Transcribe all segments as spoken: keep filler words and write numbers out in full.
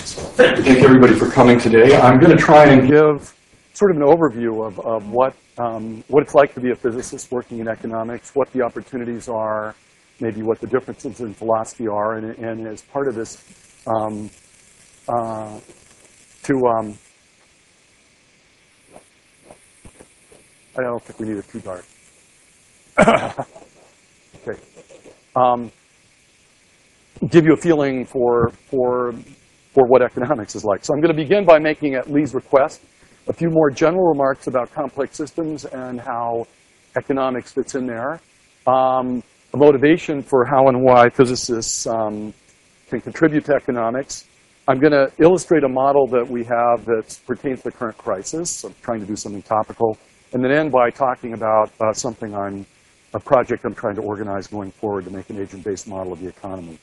Thank everybody for coming today. I'm going to try and give sort of an overview of, of what, um, what it's like to be a physicist working in economics, what the opportunities are, maybe what the differences in philosophy are, and, and as part of this, um, uh, to, um, I don't think we need it too dark. Okay. Um, give you a feeling for, for, for what economics is like. So I'm going to begin by making, at Lee's request, a few more general remarks about complex systems and how economics fits in there. Um, a motivation for how and why physicists um, can contribute to economics. I'm going to illustrate a model that we have that pertains to the current crisis. So I'm trying to do something topical. And then end by talking about uh, something I'm, a project I'm trying to organize going forward to make an agent-based model of the economy.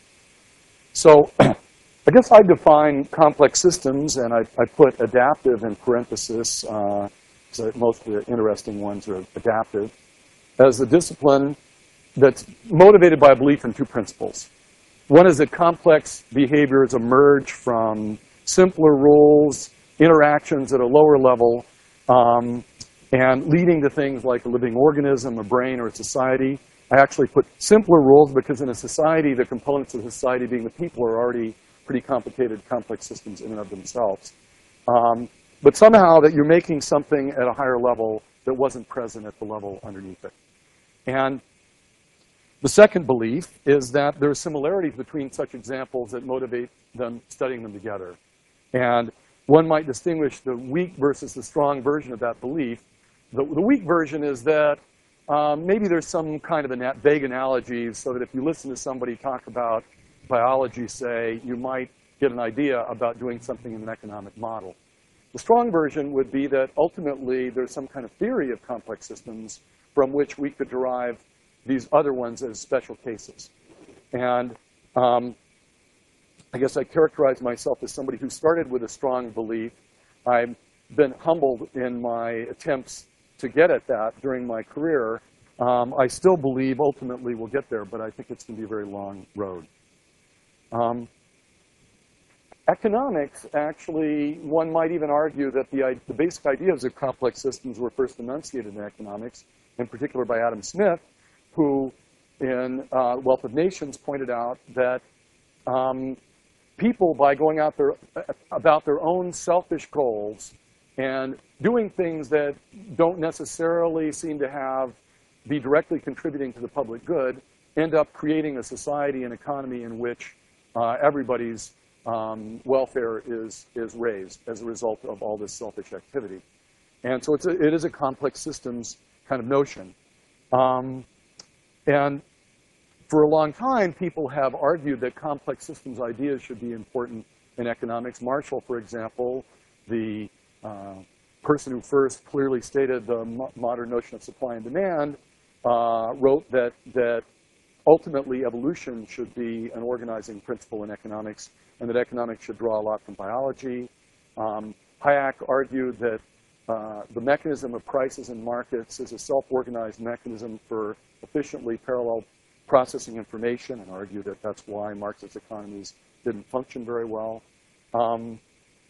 So I guess I define complex systems, and I, I put adaptive in parenthesis, uh, so most of the interesting ones are adaptive, as a discipline that's motivated by a belief in two principles. One is that complex behaviors emerge from simpler rules, interactions at a lower level, um, and leading to things like a living organism, a brain, or a society. I actually put simpler rules because in a society, the components of society, being the people, are already pretty complicated, complex systems in and of themselves. Um, but somehow that you're making something at a higher level that wasn't present at the level underneath it. And the second belief is that there are similarities between such examples that motivate them studying them together. And one might distinguish the weak versus the strong version of that belief. The, the weak version is that um, maybe there's some kind of a vague analogy so that if you listen to somebody talk about biology, say, you might get an idea about doing something in an economic model. The strong version would be that ultimately there's some kind of theory of complex systems from which we could derive these other ones as special cases. And um, I guess I characterize myself as somebody who started with a strong belief. I've been humbled in my attempts to get at that during my career. Um, I still believe ultimately we'll get there, but I think it's going to be a very long road. Um, economics, actually, one might even argue that the, the basic ideas of complex systems were first enunciated in economics, in particular by Adam Smith, who in uh, Wealth of Nations pointed out that um, people, by going out there about their own selfish goals and doing things that don't necessarily seem to have be directly contributing to the public good, end up creating a society and economy in which uh, everybody's um, welfare is, is raised as a result of all this selfish activity. And so it's a, it is a complex systems kind of notion. Um, and for a long time, people have argued that complex systems ideas should be important in economics. Marshall, for example, the uh, person who first clearly stated the mo modern notion of supply and demand, uh, wrote that, that ultimately evolution should be an organizing principle in economics, and that economics should draw a lot from biology. Um, Hayek argued that uh, the mechanism of prices and markets is a self-organized mechanism for efficiently parallel processing information, and argued that that's why Marxist economies didn't function very well. Um,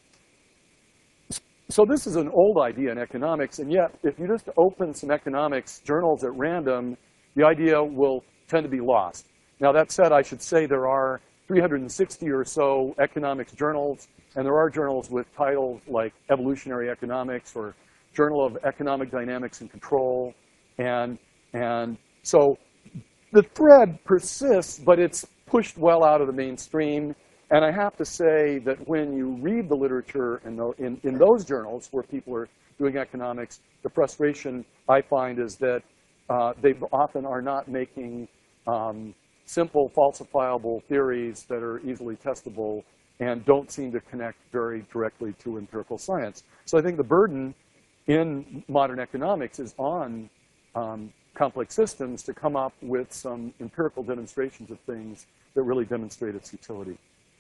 so this is an old idea in economics, and yet if you just open some economics journals at random, the idea will tend to be lost. Now that said, I should say there are three hundred sixty or so economics journals, and there are journals with titles like Evolutionary Economics or Journal of Economic Dynamics and Control, and, and so the thread persists, but it's pushed well out of the mainstream. And I have to say that when you read the literature in, the, in, in those journals where people are doing economics, the frustration I find is that uh, they often are not making um, simple, falsifiable theories that are easily testable and don't seem to connect very directly to empirical science. So I think the burden in modern economics is on um, complex systems to come up with some empirical demonstrations of things that really demonstrate its utility.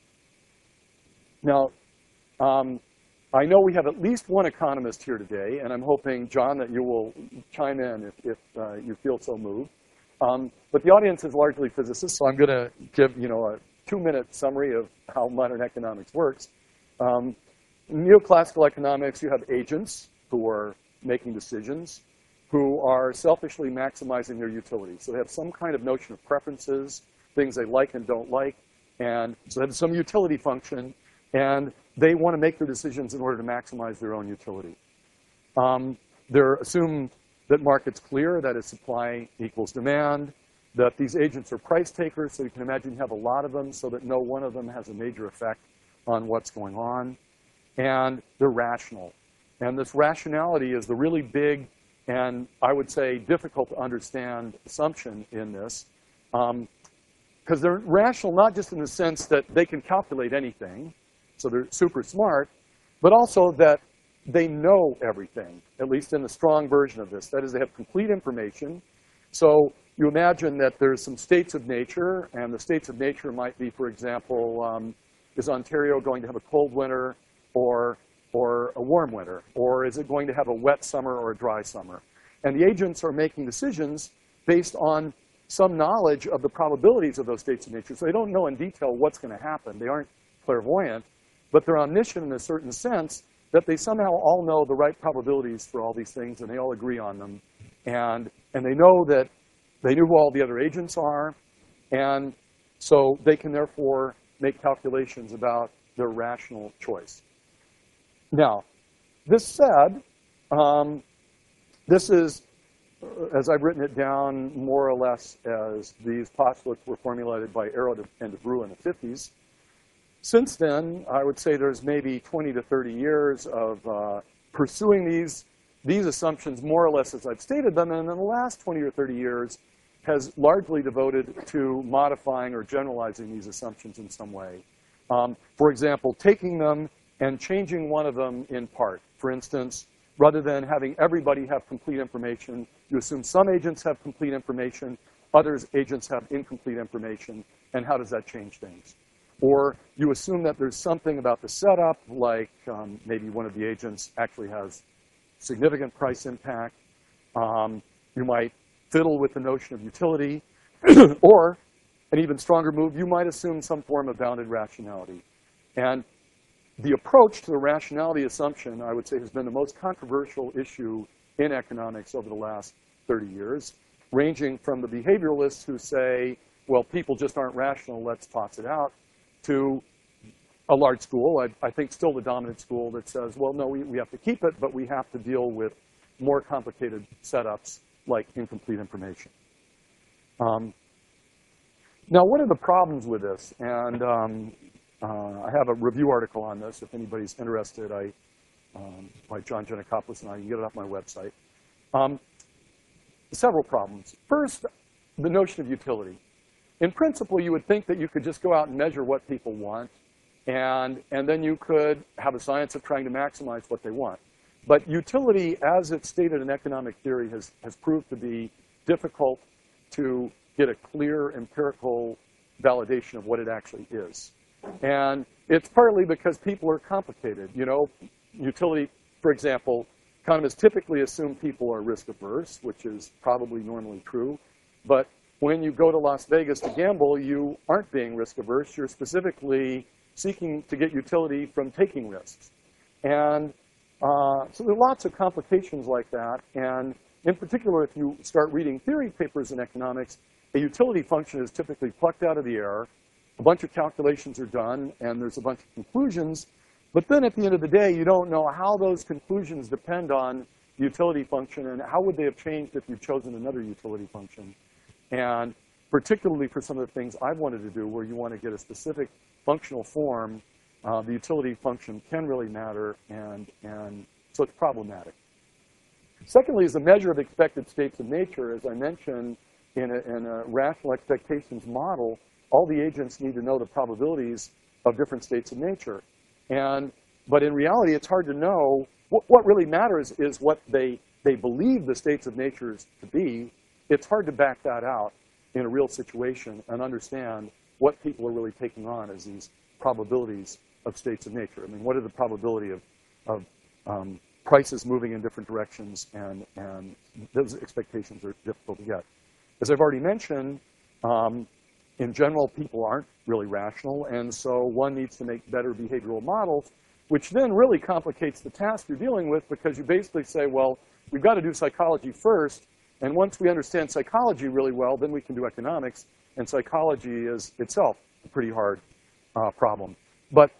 Now, um, I know we have at least one economist here today, and I'm hoping, John, that you will chime in if, if uh, you feel so moved. Um, but the audience is largely physicists, so I'm going to give, you know, a two-minute summary of how modern economics works. Um, neoclassical economics, you have agents who are making decisions, who are selfishly maximizing their utility. So they have some kind of notion of preferences, things they like and don't like, and so they have some utility function, and they want to make their decisions in order to maximize their own utility. Um, they're assumed that market's clear, that is supply equals demand, that these agents are price takers, so you can imagine you have a lot of them so that no one of them has a major effect on what's going on. And they're rational. And this rationality is the really big and, I would say, difficult to understand assumption in this. Um, because they're rational not just in the sense that they can calculate anything, so they're super smart, but also that they know everything, at least in the strong version of this. That is, they have complete information. So you imagine that there's some states of nature, and the states of nature might be, for example, um, is Ontario going to have a cold winter or, or a warm winter? Or is it going to have a wet summer or a dry summer? And the agents are making decisions based on some knowledge of the probabilities of those states of nature. So they don't know in detail what's going to happen. They aren't clairvoyant, but they're omniscient in a certain sense that they somehow all know the right probabilities for all these things, and they all agree on them. And, and they know that they knew who all the other agents are, and so they can therefore make calculations about their rational choice. Now, this said, um, this is, as I've written it down, more or less as these postulates were formulated by Arrow and DeBrew in the fifties. Since then, I would say there's maybe twenty to thirty years of uh, pursuing these, these assumptions more or less as I've stated them, and in the last twenty or thirty years has largely devoted to modifying or generalizing these assumptions in some way. Um, for example, taking them and changing one of them in part. For instance, rather than having everybody have complete information, you assume some agents have complete information, others agents have incomplete information, and how does that change things? Or you assume that there's something about the setup, like um, maybe one of the agents actually has significant price impact. Um, you might fiddle with the notion of utility. Or, an even stronger move, you might assume some form of bounded rationality. And the approach to the rationality assumption, I would say, has been the most controversial issue in economics over the last thirty years, ranging from the behavioralists who say, well, people just aren't rational, let's toss it out, to a large school, I, I think still the dominant school, that says, well, no, we, we have to keep it, but we have to deal with more complicated setups like incomplete information. Um, now, what are the problems with this? And um, uh, I have a review article on this. If anybody's interested, I, um, by John Genikopoulos, and I can get it off my website. Um, several problems. First, the notion of utility. In principle, you would think that you could just go out and measure what people want, and, and then you could have a science of trying to maximize what they want. But utility, as it's stated in economic theory, has, has proved to be difficult to get a clear empirical validation of what it actually is. And it's partly because people are complicated. You know, utility, for example, economists typically assume people are risk averse, which is probably normally true. But when you go to Las Vegas to gamble, you aren't being risk averse. You're specifically seeking to get utility from taking risks. And uh, so there are lots of complications like that. And in particular, if you start reading theory papers in economics, a utility function is typically plucked out of the air. A bunch of calculations are done, and there's a bunch of conclusions. But then at the end of the day, you don't know how those conclusions depend on the utility function, and how would they have changed if you'd chosen another utility function. And particularly for some of the things I've wanted to do, where you want to get a specific functional form, uh, the utility function can really matter, and, and so it's problematic. Secondly, is the measure of expected states of nature. As I mentioned, in a, in a rational expectations model, all the agents need to know the probabilities of different states of nature. And, but in reality, it's hard to know. What, what really matters is what they, they believe the states of nature to be. It's hard to back that out in a real situation and understand what people are really taking on as these probabilities of states of nature. I mean, what are the probability of, of um, prices moving in different directions, and, and those expectations are difficult to get. As I've already mentioned, um, in general, people aren't really rational, and so one needs to make better behavioral models, which then really complicates the task you're dealing with, because you basically say, well, we've got to do psychology first, and once we understand psychology really well, then we can do economics, and psychology is itself a pretty hard uh, problem. But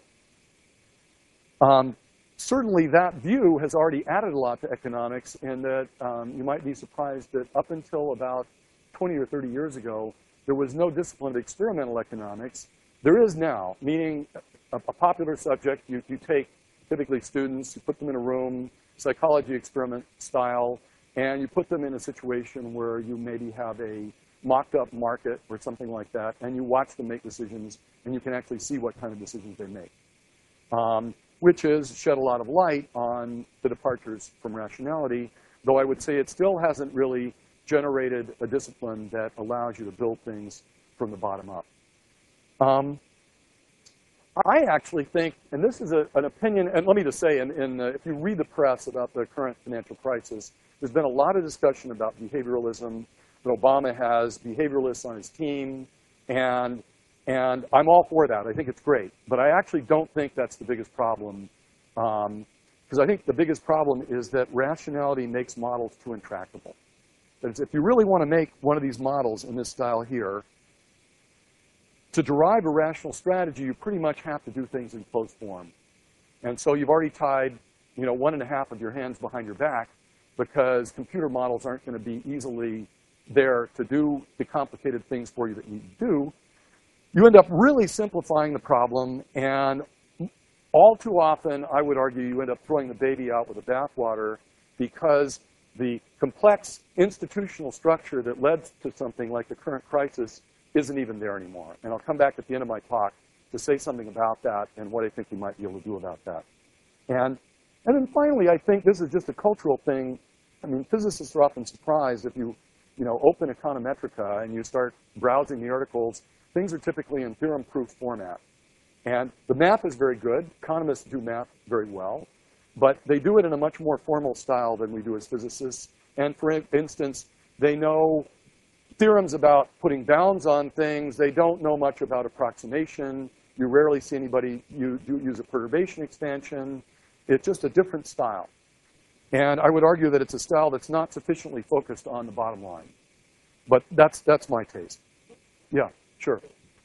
um, certainly that view has already added a lot to economics, in that um, you might be surprised that up until about twenty or thirty years ago, there was no discipline of experimental economics. There is now, meaning a, a popular subject, you, you take typically students, you put them in a room, psychology experiment style, and you put them in a situation where you maybe have a mocked up market or something like that, and you watch them make decisions, and you can actually see what kind of decisions they make. Um, which has shed a lot of light on the departures from rationality, though I would say it still hasn't really generated a discipline that allows you to build things from the bottom up. Um, I actually think, and this is a, an opinion, and let me just say, in, in, uh, if you read the press about the current financial crisis, there's been a lot of discussion about behavioralism, that Obama has behavioralists on his team, and, and I'm all for that. I think it's great. But I actually don't think that's the biggest problem, because um, I think the biggest problem is that rationality makes models too intractable. That is, if you really want to make one of these models in this style here, to derive a rational strategy, you pretty much have to do things in closed form. And so you've already tied, you know, one and a half of your hands behind your back, because computer models aren't going to be easily there to do the complicated things for you that you need to do. You end up really simplifying the problem, and all too often, I would argue, you end up throwing the baby out with the bathwater, because the complex institutional structure that led to something like the current crisis isn't even there anymore. And I'll come back at the end of my talk to say something about that and what I think we might be able to do about that. And, and then finally, I think this is just a cultural thing. I mean, physicists are often surprised if you, you know, open Econometrica and you start browsing the articles. Things are typically in theorem-proof format. And the math is very good. Economists do math very well. But they do it in a much more formal style than we do as physicists. And for instance, they know theorems about putting bounds on things. They don't know much about approximation. You rarely see anybody you do use a perturbation expansion. It's just a different style. And I would argue that it's a style that's not sufficiently focused on the bottom line. But that's, that's my taste. Yeah, sure.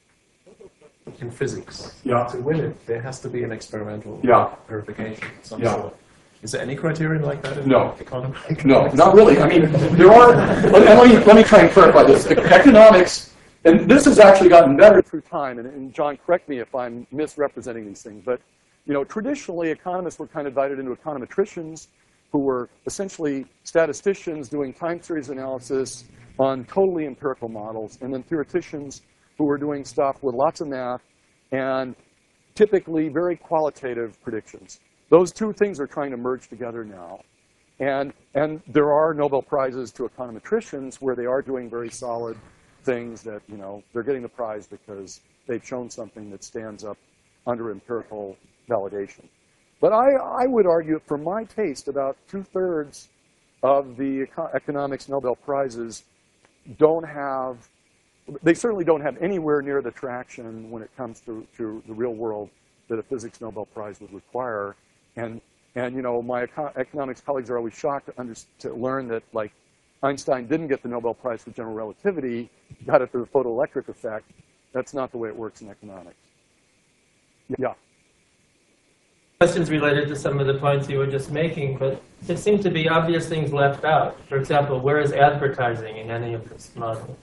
In physics, yeah. to win it, there has to be an experimental yeah. verification of some yeah. sort. Is there any criterion like that in no. economy? No, not really. I mean, there are, and let me, let me try and clarify this. Economics, and this has actually gotten better through time, and, and John, correct me if I'm misrepresenting these things, but you know, traditionally, economists were kind of divided into econometricians, who were essentially statisticians doing time series analysis on totally empirical models, and then theoreticians who were doing stuff with lots of math and typically very qualitative predictions. Those two things are trying to merge together now. And, and there are Nobel Prizes to econometricians where they are doing very solid things that, you know, they're getting the prize because they've shown something that stands up under empirical validation. But I, I would argue, for my taste, about two-thirds of the eco economics Nobel Prizes don't have, they certainly don't have anywhere near the traction when it comes to, to the real world that a physics Nobel Prize would require. And, and you know, my eco economics colleagues are always shocked to, under to learn that, like, Einstein didn't get the Nobel Prize for general relativity, got it for the photoelectric effect. That's not the way it works in economics. Yeah. Questions related to some of the points you were just making, but there seem to be obvious things left out. For example, where is advertising in any of this model?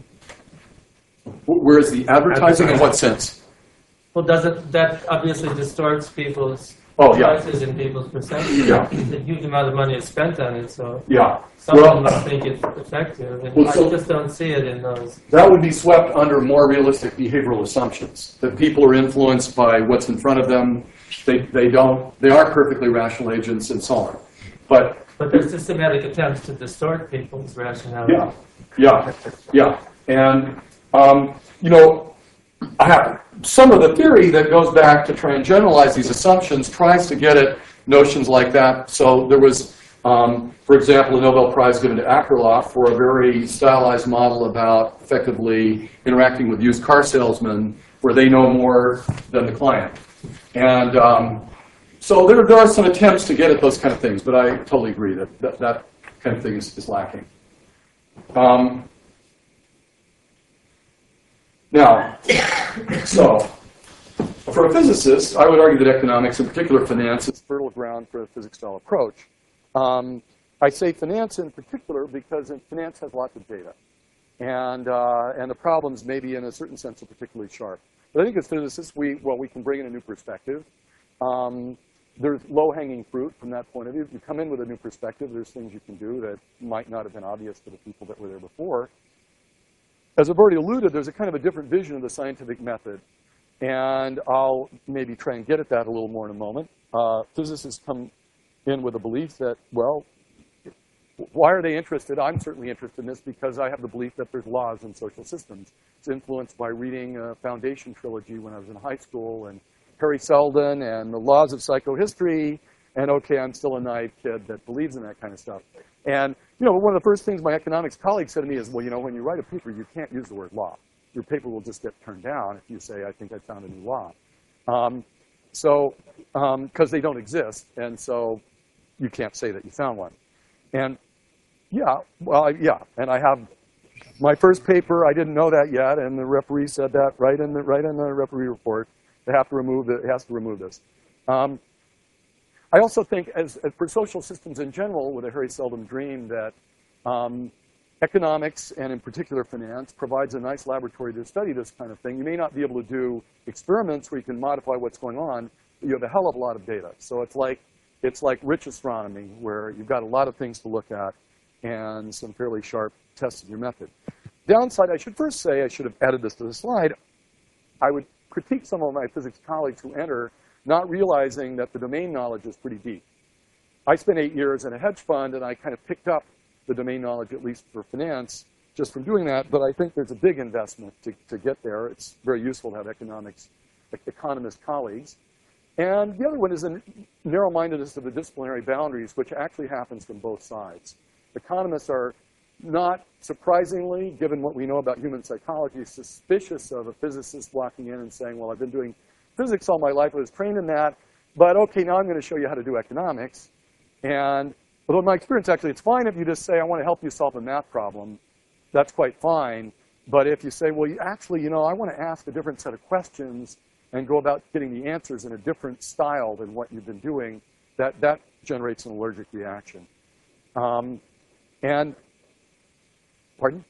Where is the advertising, in what sense? Well, doesn't that obviously distorts people's oh, yeah. choices and people's perceptions? Yeah. A huge amount of money is spent on it, so yeah. someone well, must think it's effective, and well, so I just don't see it in those. That would be swept under more realistic behavioral assumptions, that people are influenced by what's in front of them. They, they don't, they aren't perfectly rational agents and so on. But, but there's systematic attempts to distort people's rationality. Yeah, yeah, yeah. And, um, you know, I have, some of the theory that goes back to try and generalize these assumptions tries to get at notions like that. So there was Um, for example, a Nobel Prize given to Akerlof for a very stylized model about effectively interacting with used car salesmen where they know more than the client. And um, so there, there are some attempts to get at those kind of things, but I totally agree that that, that kind of thing is, is lacking. Um, now, so for a physicist, I would argue that economics, in particular finance, is fertile ground for a physics-style approach. Um, I say finance in particular because in finance has lots of data. And, uh, and the problems maybe in a certain sense are particularly sharp. But I think as physicists, we, well, we can bring in a new perspective. Um, there's low-hanging fruit from that point of view. If you come in with a new perspective, there's things you can do that might not have been obvious to the people that were there before. As I've already alluded, there's a kind of a different vision of the scientific method. And I'll maybe try and get at that a little more in a moment. Uh, physicists come in with a belief that, well, why are they interested? I'm certainly interested in this because I have the belief that there's laws in social systems. It's influenced by reading a Foundation trilogy when I was in high school, and Harry Seldon, and the laws of psychohistory, and okay, I'm still a naive kid that believes in that kind of stuff. And you know, one of the first things my economics colleagues said to me is, well, you know, when you write a paper, you can't use the word law. Your paper will just get turned down if you say, I think I found a new law. Um, so, because um, they don't exist, and so you can't say that you found one. And yeah, well, I, yeah, and I have my first paper. I didn't know that yet, and the referee said that right in the right in the referee report. They have to remove it. It has to remove this. Um, I also think, as, as for social systems in general, with a Harry Seldon dream, that um, economics and in particular finance provides a nice laboratory to study this kind of thing. You may not be able to do experiments where you can modify what's going on, but you have a hell of a lot of data. So it's like it's like rich astronomy, where you've got a lot of things to look at and some fairly sharp tests of your method. Downside, I should first say, I should have added this to the slide, I would critique some of my physics colleagues who enter not realizing that the domain knowledge is pretty deep. I spent eight years in a hedge fund, and I kind of picked up the domain knowledge, at least for finance, just from doing that. But I think there's a big investment to, to get there. It's very useful to have economics, economist colleagues. And the other one is a narrow-mindedness of the disciplinary boundaries, which actually happens from both sides. Economists are not surprisingly, given what we know about human psychology, suspicious of a physicist walking in and saying, well, I've been doing physics all my life, I was trained in that, but okay, now I'm going to show you how to do economics. And although in my experience, actually, it's fine if you just say, I want to help you solve a math problem. That's quite fine. But if you say, well, you actually, you know, I want to ask a different set of questions and go about getting the answers in a different style than what you've been doing, that, that generates an allergic reaction. Um, and, pardon?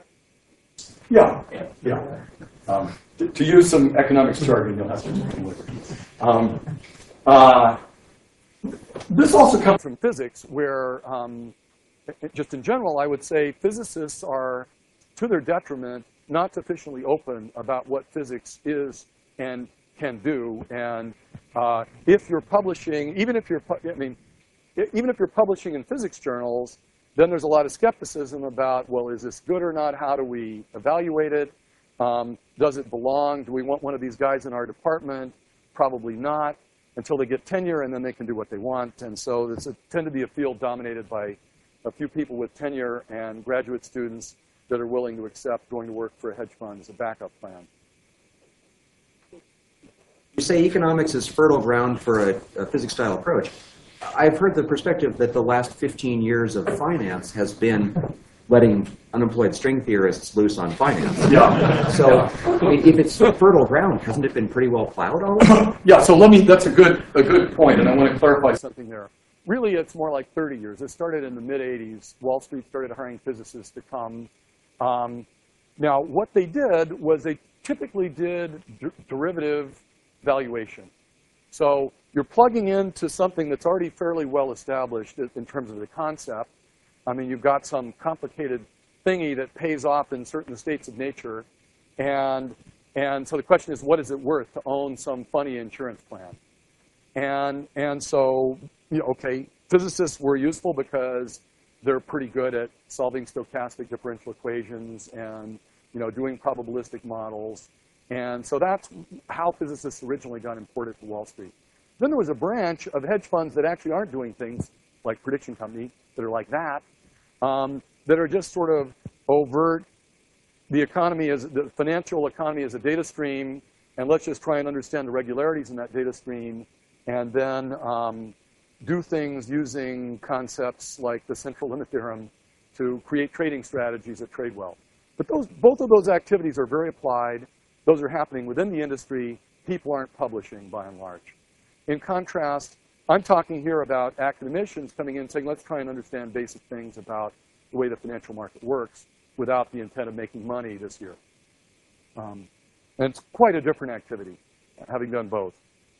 Yeah, yeah. Um, to, to use some economics jargon, you'll have to um, uh, This also comes from physics, where um, just in general, I would say physicists are, to their detriment, not sufficiently open about what physics is and can do. And uh, if you're publishing, even if you're, I mean, even if you're publishing in physics journals, then there's a lot of skepticism about, well, is this good or not? How do we evaluate it? Um, does it belong? Do we want one of these guys in our department? Probably not, until they get tenure, and then they can do what they want. And so there's a, tend to be a field dominated by a few people with tenure and graduate students that are willing to accept going to work for a hedge fund as a backup plan. You say economics is fertile ground for a, a physics-style approach. I've heard the perspective that the last fifteen years of finance has been letting unemployed string theorists loose on finance. Yeah. So, I mean, if it's fertile ground, hasn't it been pretty well plowed already? Yeah. So let me. That's a good a good point, and I want to clarify something there. Really, it's more like thirty years. It started in the mid eighties. Wall Street started hiring physicists to come. Um, now, what they did was they typically did der derivative valuation. So you're plugging into something that's already fairly well established in terms of the concept. I mean, you've got some complicated thingy that pays off in certain states of nature. And, and so the question is, what is it worth to own some funny insurance plan? And, and so, you know, okay, physicists were useful because they're pretty good at solving stochastic differential equations and, you know, doing probabilistic models. And so that's how physicists originally got imported to Wall Street. Then there was a branch of hedge funds that actually aren't doing things like like Prediction Company, that are like that, um, that are just sort of overt. The economy is, the financial economy is a data stream, and let's just try and understand the regularities in that data stream, and then um, do things using concepts like the central limit theorem to create trading strategies that trade well. But those, both of those activities are very applied. Those are happening within the industry. People aren't publishing, by and large. In contrast, I'm talking here about academicians coming in and saying, let's try and understand basic things about the way the financial market works without the intent of making money this year. Um, and it's quite a different activity, having done both.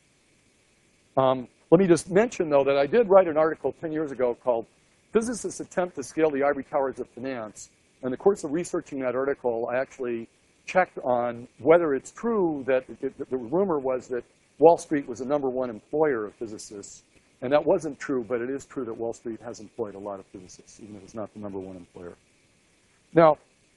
Um, let me just mention, though, that I did write an article ten years ago called Physicists Attempt to Scale the Ivory Towers of Finance. In the course of researching that article, I actually checked on whether it's true that it, the rumor was that Wall Street was the number one employer of physicists. And that wasn't true, but it is true that Wall Street has employed a lot of physicists, even if it's not the number one employer. Now,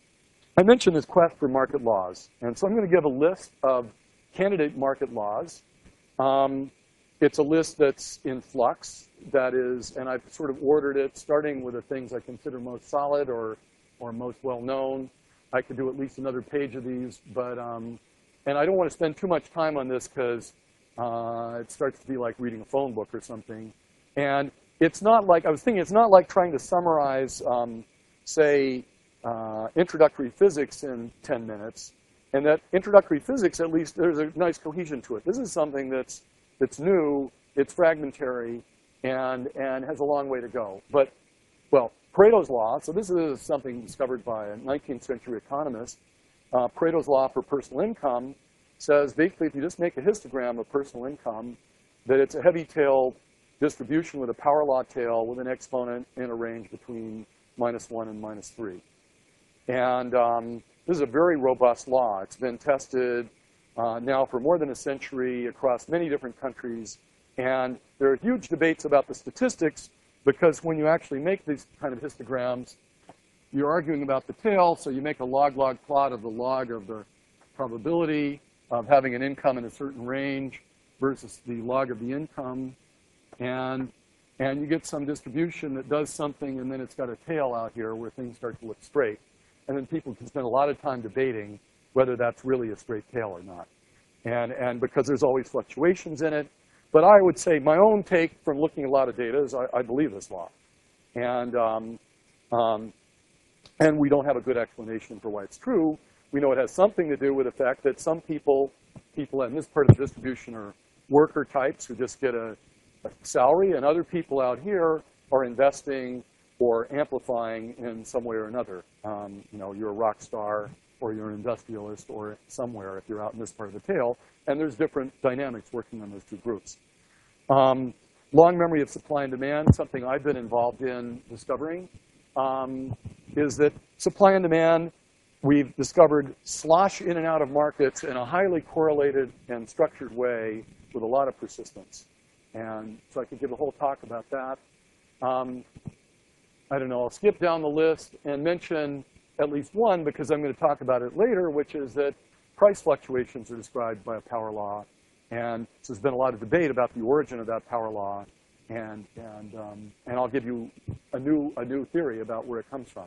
I mentioned this quest for market laws. And so I'm going to give a list of candidate market laws. Um, it's a list that's in flux. That is, and I've sort of ordered it, starting with the things I consider most solid or, or most well-known. I could do at least another page of these, but, um, and I don't want to spend too much time on this because uh, it starts to be like reading a phone book or something. And it's not like, I was thinking, it's not like trying to summarize, um, say, uh, introductory physics in ten minutes. And that introductory physics, at least, there's a nice cohesion to it. This is something that's, that's new, it's fragmentary, and, and has a long way to go. But, well, Pareto's law, so this is something discovered by a nineteenth century economist. Uh, Pareto's law for personal income says basically if you just make a histogram of personal income, that it's a heavy-tailed distribution with a power law tail with an exponent in a range between minus one and minus three. And um, this is a very robust law. It's been tested uh, now for more than a century across many different countries. And there are huge debates about the statistics, because when you actually make these kind of histograms, you're arguing about the tail, so you make a log-log plot of the log of the probability of having an income in a certain range versus the log of the income. And, and you get some distribution that does something, and then it's got a tail out here where things start to look straight. And then people can spend a lot of time debating whether that's really a straight tail or not. And, and because there's always fluctuations in it. But I would say my own take from looking at a lot of data is I, I believe this law. And, um, um, and we don't have a good explanation for why it's true. We know it has something to do with the fact that some people, people in this part of the distribution are worker types who just get a, a salary, and other people out here are investing or amplifying in some way or another. Um, you know, you're a rock star, or you're an industrialist, or somewhere if you're out in this part of the tail. And there's different dynamics working on those two groups. Um, long memory of supply and demand, something I've been involved in discovering, um, is that supply and demand, we've discovered, slosh in and out of markets in a highly correlated and structured way with a lot of persistence. And so I could give a whole talk about that. Um, I don't know, I'll skip down the list and mention at least one, because I'm going to talk about it later, which is that price fluctuations are described by a power law. And so there's been a lot of debate about the origin of that power law. And, and, um, and I'll give you a new, a new theory about where it comes from.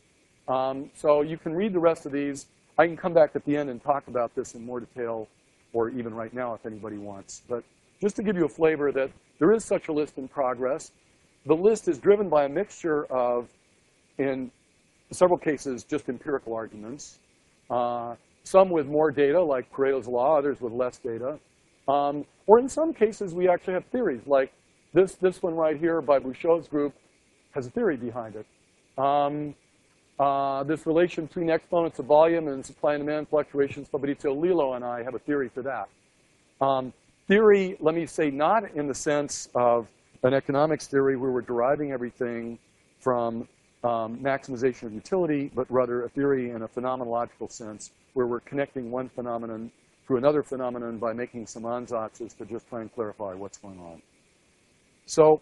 Um, so you can read the rest of these. I can come back at the end and talk about this in more detail, or even right now if anybody wants. But just to give you a flavor that there is such a list in progress. The list is driven by a mixture of, in several cases, just empirical arguments. Uh, some with more data, like Pareto's law, others with less data. Um, or in some cases, we actually have theories, like this, this one right here by Bouchot's group has a theory behind it. Um, uh, this relation between exponents of volume and supply and demand fluctuations, Fabrizio Lillo and I have a theory for that. Um, theory, let me say, not in the sense of an economics theory where we're deriving everything from um, maximization of utility, but rather a theory in a phenomenological sense where we're connecting one phenomenon to another phenomenon by making some ansatzes to just try and clarify what's going on. So,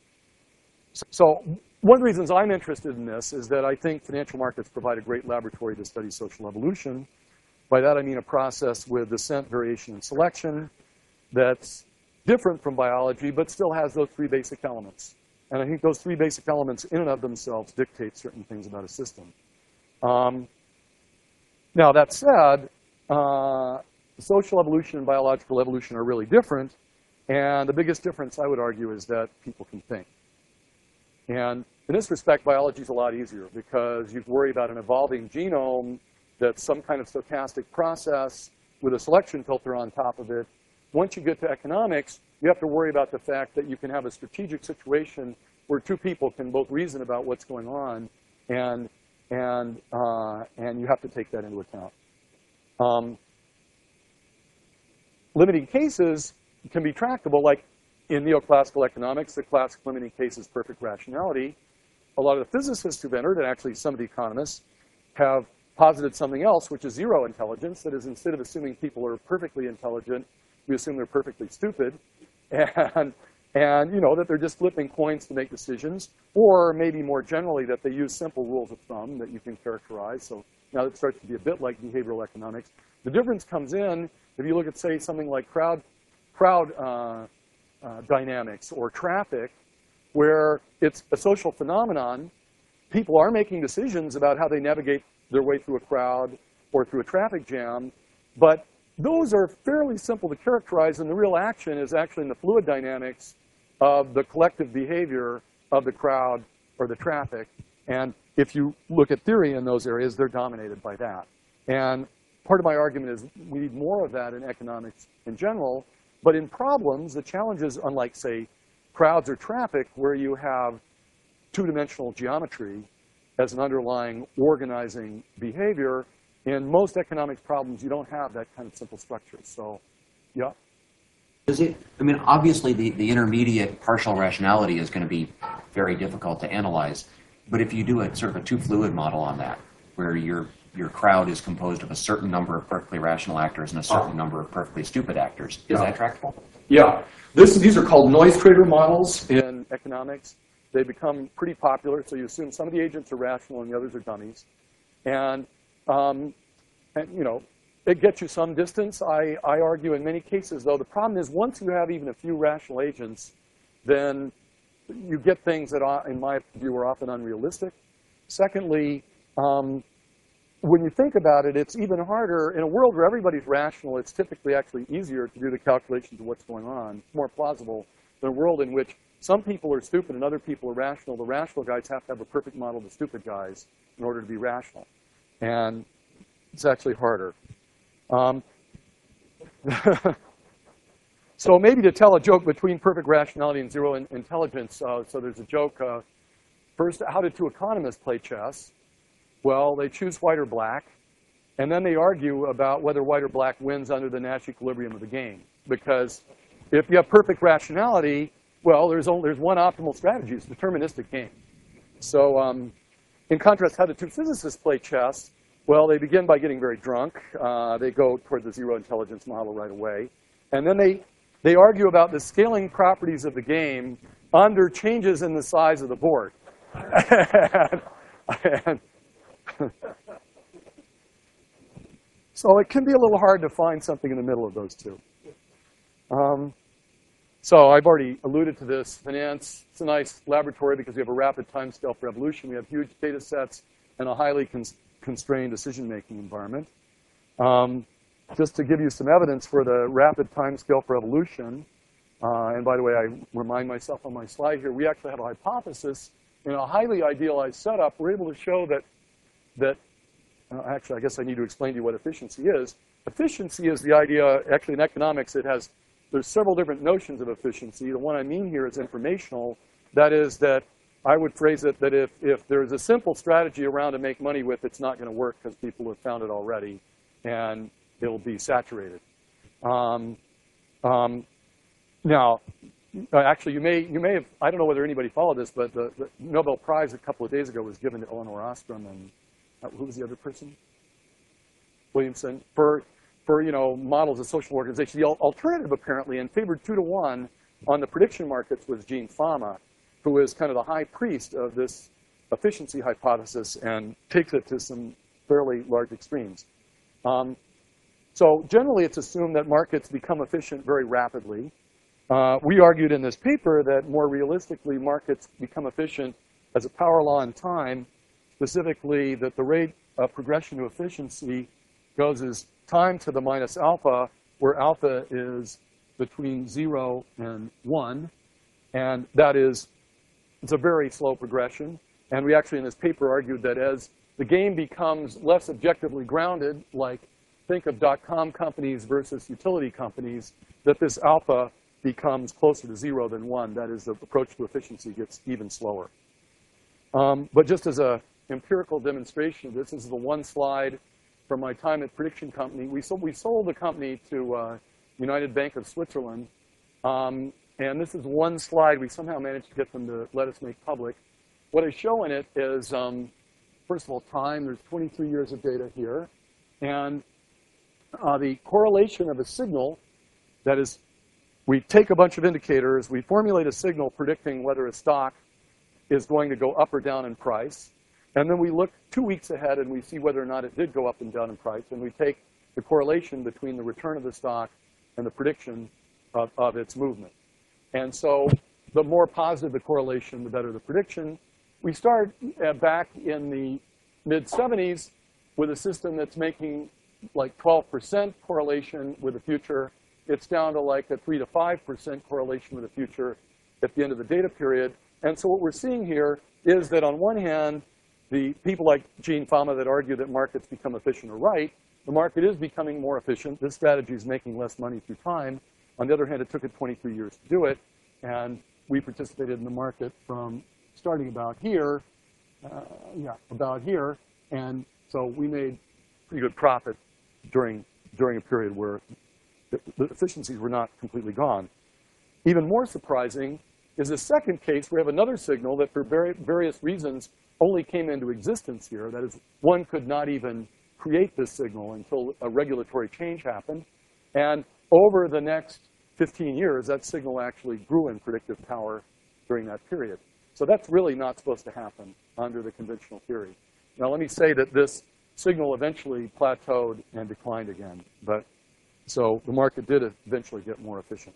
so one of the reasons I'm interested in this is that I think financial markets provide a great laboratory to study social evolution. By that I mean a process with descent, variation, and selection that's different from biology, but still has those three basic elements. And I think those three basic elements in and of themselves dictate certain things about a system. Um, now, that said, uh, social evolution and biological evolution are really different. And the biggest difference, I would argue, is that people can think. And in this respect, biology is a lot easier because you worry about an evolving genome that's some kind of stochastic process with a selection filter on top of it. Once you get to economics, you have to worry about the fact that you can have a strategic situation where two people can both reason about what's going on, and, and, uh, and you have to take that into account. Um, limiting cases can be tractable, like in neoclassical economics, the classic limiting case is perfect rationality. A lot of the physicists who've entered, and actually some of the economists, have posited something else, which is zero intelligence. That is, instead of assuming people are perfectly intelligent, we assume they're perfectly stupid. And, and you know, that they're just flipping coins to make decisions. Or maybe more generally, that they use simple rules of thumb that you can characterize. So now it starts to be a bit like behavioral economics. The difference comes in if you look at, say, something like crowd, crowd uh, uh, dynamics or traffic, where it's a social phenomenon. People are making decisions about how they navigate their way through a crowd or through a traffic jam, but those are fairly simple to characterize, and the real action is actually in the fluid dynamics of the collective behavior of the crowd or the traffic. And if you look at theory in those areas, they're dominated by that. And part of my argument is we need more of that in economics in general, but in problems, the challenge is, unlike, say, crowds or traffic, where you have two-dimensional geometry as an underlying organizing behavior, in most economics problems, you don't have that kind of simple structure. So, yeah. Does it, I mean, obviously the, the intermediate partial rationality is going to be very difficult to analyze. But if you do a sort of a two-fluid model on that, where your, your crowd is composed of a certain number of perfectly rational actors and a certain number of perfectly stupid actors, is Yeah. that tractable? Yeah. This, these are called noise trader models in economics. They become pretty popular. So you assume some of the agents are rational and the others are dummies. And Um, and, you know, it gets you some distance. I, I argue in many cases, though, the problem is once you have even a few rational agents, then you get things that, are, in my view, are often unrealistic. Secondly, um, when you think about it, it's even harder. In a world where everybody's rational, it's typically actually easier to do the calculations of what's going on. It's more plausible than a world in which some people are stupid and other people are rational. The rational guys have to have a perfect model of the stupid guys in order to be rational. And it's actually harder. Um, so maybe to tell a joke between perfect rationality and zero in intelligence, uh, so there's a joke. Uh, first, how did two economists play chess? Well, they choose white or black, and then they argue about whether white or black wins under the Nash equilibrium of the game. Because if you have perfect rationality, well, there's, only, there's one optimal strategy. It's a deterministic game. So um, in contrast, how do two physicists play chess? Well, they begin by getting very drunk. Uh, they go toward the zero intelligence model right away. And then they, they argue about the scaling properties of the game under changes in the size of the board. and, and so it can be a little hard to find something in the middle of those two. Um, so I've already alluded to this. Finance, it's a nice laboratory because we have a rapid timescale for evolution. We have huge data sets and a highly cons constrained decision-making environment. Um, just to give you some evidence for the rapid timescale for evolution, uh, and by the way, I remind myself on my slide here, we actually have a hypothesis in a highly idealized setup. We're able to show that, that uh, actually, I guess I need to explain to you what efficiency is. Efficiency is the idea, actually in economics, it has, there's several different notions of efficiency. The one I mean here is informational. That is that I would phrase it that if, if there's a simple strategy around to make money with, it's not going to work because people have found it already, and it'll be saturated. Um, um, now, actually, you may, you may have, I don't know whether anybody followed this, but the, the Nobel Prize a couple of days ago was given to Elinor Ostrom and, uh, who was the other person? Williamson, for, for you know, models of social organization. The alternative, apparently, and favored two to one on the prediction markets was Gene Fama, who is kind of the high priest of this efficiency hypothesis and takes it to some fairly large extremes. Um, so generally, it's assumed that markets become efficient very rapidly. Uh, we argued in this paper that more realistically, markets become efficient as a power law in time, specifically that the rate of progression to efficiency goes as time to the minus alpha, where alpha is between zero and one. And that is, it's a very slow progression. And we actually in this paper argued that as the game becomes less objectively grounded, like think of dot-com companies versus utility companies, that this alpha becomes closer to zero than one. That is, the approach to efficiency gets even slower. Um, but just as an empirical demonstration of this, this is the one slide from my time at Prediction Company. We sold, we sold the company to uh, United Bank of Switzerland. Um, and this is one slide we somehow managed to get them to let us make public. What I show in it is, um, first of all, time. There's twenty-three years of data here. And uh, the correlation of a signal, that is, we take a bunch of indicators, we formulate a signal predicting whether a stock is going to go up or down in price. And then we look two weeks ahead and we see whether or not it did go up and down in price. And we take the correlation between the return of the stock and the prediction of, of its movement. And so the more positive the correlation, the better the prediction. We start uh, back in the mid seventies with a system that's making like twelve percent correlation with the future. It's down to like a three to five percent correlation with the future at the end of the data period. And so what we're seeing here is that on one hand, the people like Gene Fama that argue that markets become efficient are right. The market is becoming more efficient. This strategy is making less money through time. On the other hand, it took it twenty-three years to do it. And we participated in the market from starting about here, uh, yeah, about here. And so we made pretty good profit during, during a period where the, the efficiencies were not completely gone. Even more surprising is the second case. We have another signal that for very, various reasons only came into existence here. That is, one could not even create this signal until a regulatory change happened. And over the next fifteen years, that signal actually grew in predictive power during that period. So that's really not supposed to happen under the conventional theory. Now, let me say that this signal eventually plateaued and declined again. But so the market did eventually get more efficient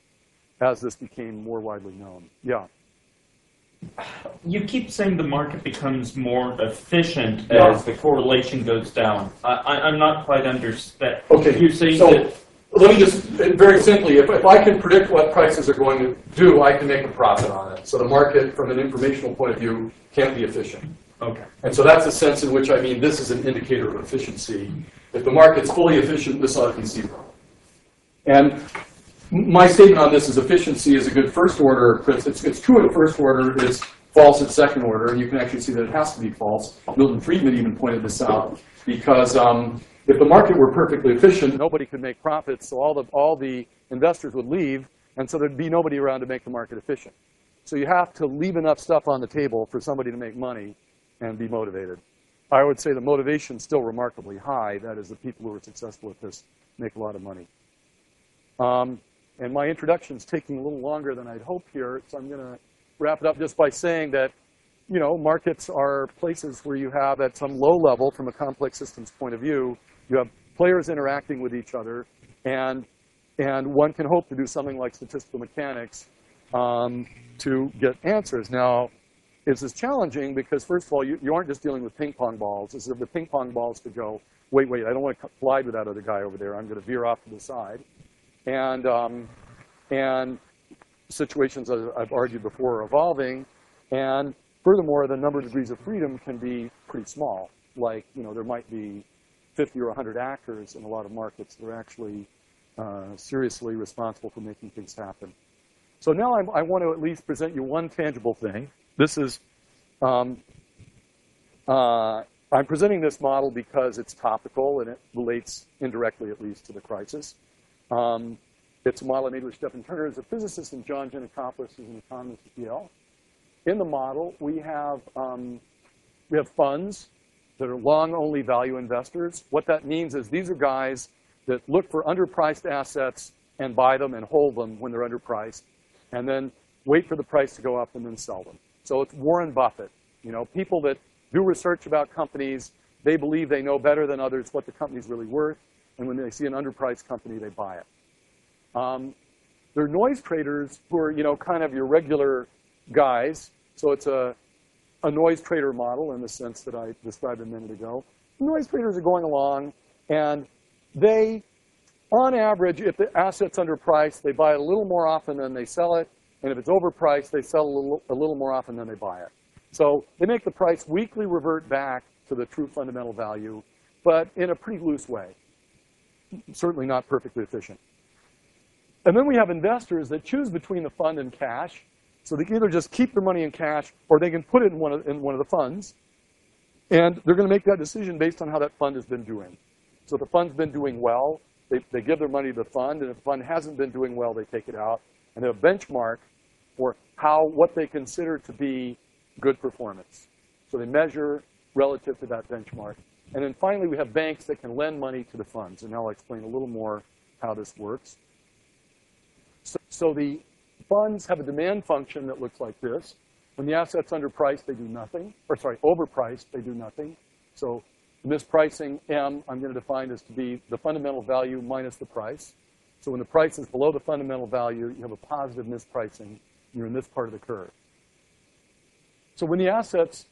as this became more widely known. Yeah. You keep saying the market becomes more efficient Yeah. as the correlation goes down. I, I, I'm not quite understanding. Okay, You're saying so that let me just, very simply, if, if I can predict what prices are going to do, I can make a profit on it. So the market, from an informational point of view, can't be efficient. okay. And so that's the sense in which I mean this is an indicator of efficiency. If the market's fully efficient, this ought to be zero. And my statement on this is efficiency is a good first order. It's, it's true at first order. It's false at second order. And you can actually see that it has to be false. Milton Friedman even pointed this out because um, if the market were perfectly efficient, nobody could make profits. So all the, all the investors would leave. And so there'd be nobody around to make the market efficient. So you have to leave enough stuff on the table for somebody to make money and be motivated. I would say the motivation is still remarkably high. That is, the people who are successful at this make a lot of money. Um, and my introduction is taking a little longer than I'd hoped here, so I'm going to wrap it up just by saying that, you know, markets are places where you have, at some low level, from a complex systems point of view, you have players interacting with each other, and and one can hope to do something like statistical mechanics um, to get answers. Now, this is challenging because, first of all, you, you aren't just dealing with ping pong balls. This is the ping pong balls to go, wait, wait, I don't want to collide with that other guy over there. I'm going to veer off to the side. And, um, and situations, as I've argued before, are evolving. And furthermore, the number of degrees of freedom can be pretty small. Like, you know, there might be fifty or one hundred actors in a lot of markets that are actually uh, seriously responsible for making things happen. So now I'm, I want to at least present you one tangible thing. This is, um, uh, I'm presenting this model because it's topical and it relates indirectly, at least, to the crisis. Um, it's a model I made with Stephen Turner as a physicist and John Giannakopoulos as an economist at Yale. In the model, we have, um, we have funds that are long-only value investors. What that means is these are guys that look for underpriced assets and buy them and hold them when they're underpriced, and then wait for the price to go up and then sell them. So it's Warren Buffett. You know, people that do research about companies, they believe they know better than others what the company's really worth, and when they see an underpriced company, they buy it. Um, There are noise traders who are, you know, kind of your regular guys. So it's a, a noise trader model in the sense that I described a minute ago. Noise traders are going along, and they, on average, if the asset's underpriced, they buy it a little more often than they sell it. And if it's overpriced, they sell a little, a little more often than they buy it. So they make the price weekly revert back to the true fundamental value, but in a pretty loose way. Certainly not perfectly efficient. And then we have investors that choose between the fund and cash. So they can either just keep their money in cash, or they can put it in one of, in one of the funds. And they're going to make that decision based on how that fund has been doing. So if the fund's been doing well, they, they give their money to the fund. And if the fund hasn't been doing well, they take it out. And they have a benchmark for how, what they consider to be good performance. So they measure relative to that benchmark. And then finally, we have banks that can lend money to the funds. And now I'll explain a little more how this works. So, so the funds have a demand function that looks like this. When the asset's underpriced, they do nothing. Or sorry, overpriced, they do nothing. So mispricing M, I'm going to define as to be the fundamental value minus the price. So when the price is below the fundamental value, you have a positive mispricing. You're in this part of the curve. So when the asset's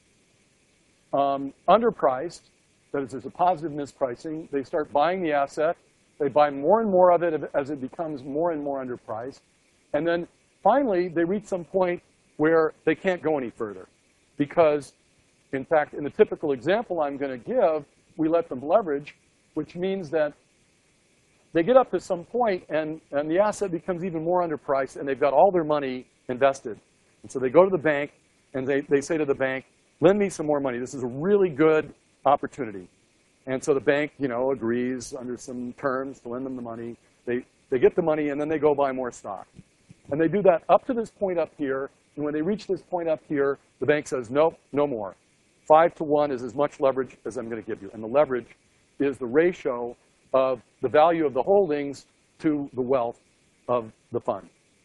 um, underpriced, that is, there's a positive mispricing, they start buying the asset. They buy more and more of it as it becomes more and more underpriced. And then finally, they reach some point where they can't go any further. Because, in fact, in the typical example I'm going to give, we let them leverage, which means that they get up to some point, and, and the asset becomes even more underpriced, and they've got all their money invested. And so they go to the bank, and they, they say to the bank, lend me some more money. This is a really good opportunity. And so the bank, you know, agrees under some terms to lend them the money. They, they get the money, and then they go buy more stock. And they do that up to this point up here. And when they reach this point up here, the bank says, nope, no more. Five to one is as much leverage as I'm going to give you. And the leverage is the ratio of the value of the holdings to the wealth of the fund.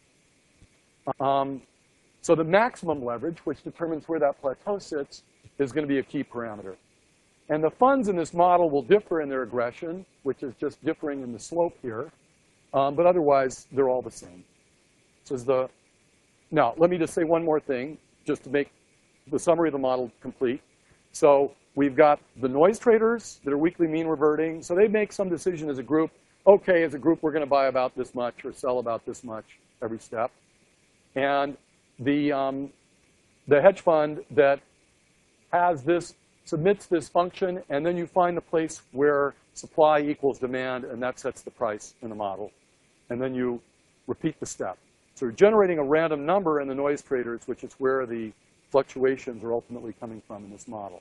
Um, so the maximum leverage, which determines where that plateau sits, is going to be a key parameter. And the funds in this model will differ in their aggression, which is just differing in the slope here. Um, but otherwise, they're all the same. So is the, now, let me just say one more thing, just to make the summary of the model complete. So we've got the noise traders that are weekly mean reverting. So they make some decision as a group. OK, as a group, we're going to buy about this much or sell about this much every step. And the, um, the hedge fund that has this, submits this function, and then you find the place where supply equals demand, and that sets the price in the model. And then you repeat the step. So you're generating a random number in the noise traders, which is where the fluctuations are ultimately coming from in this model.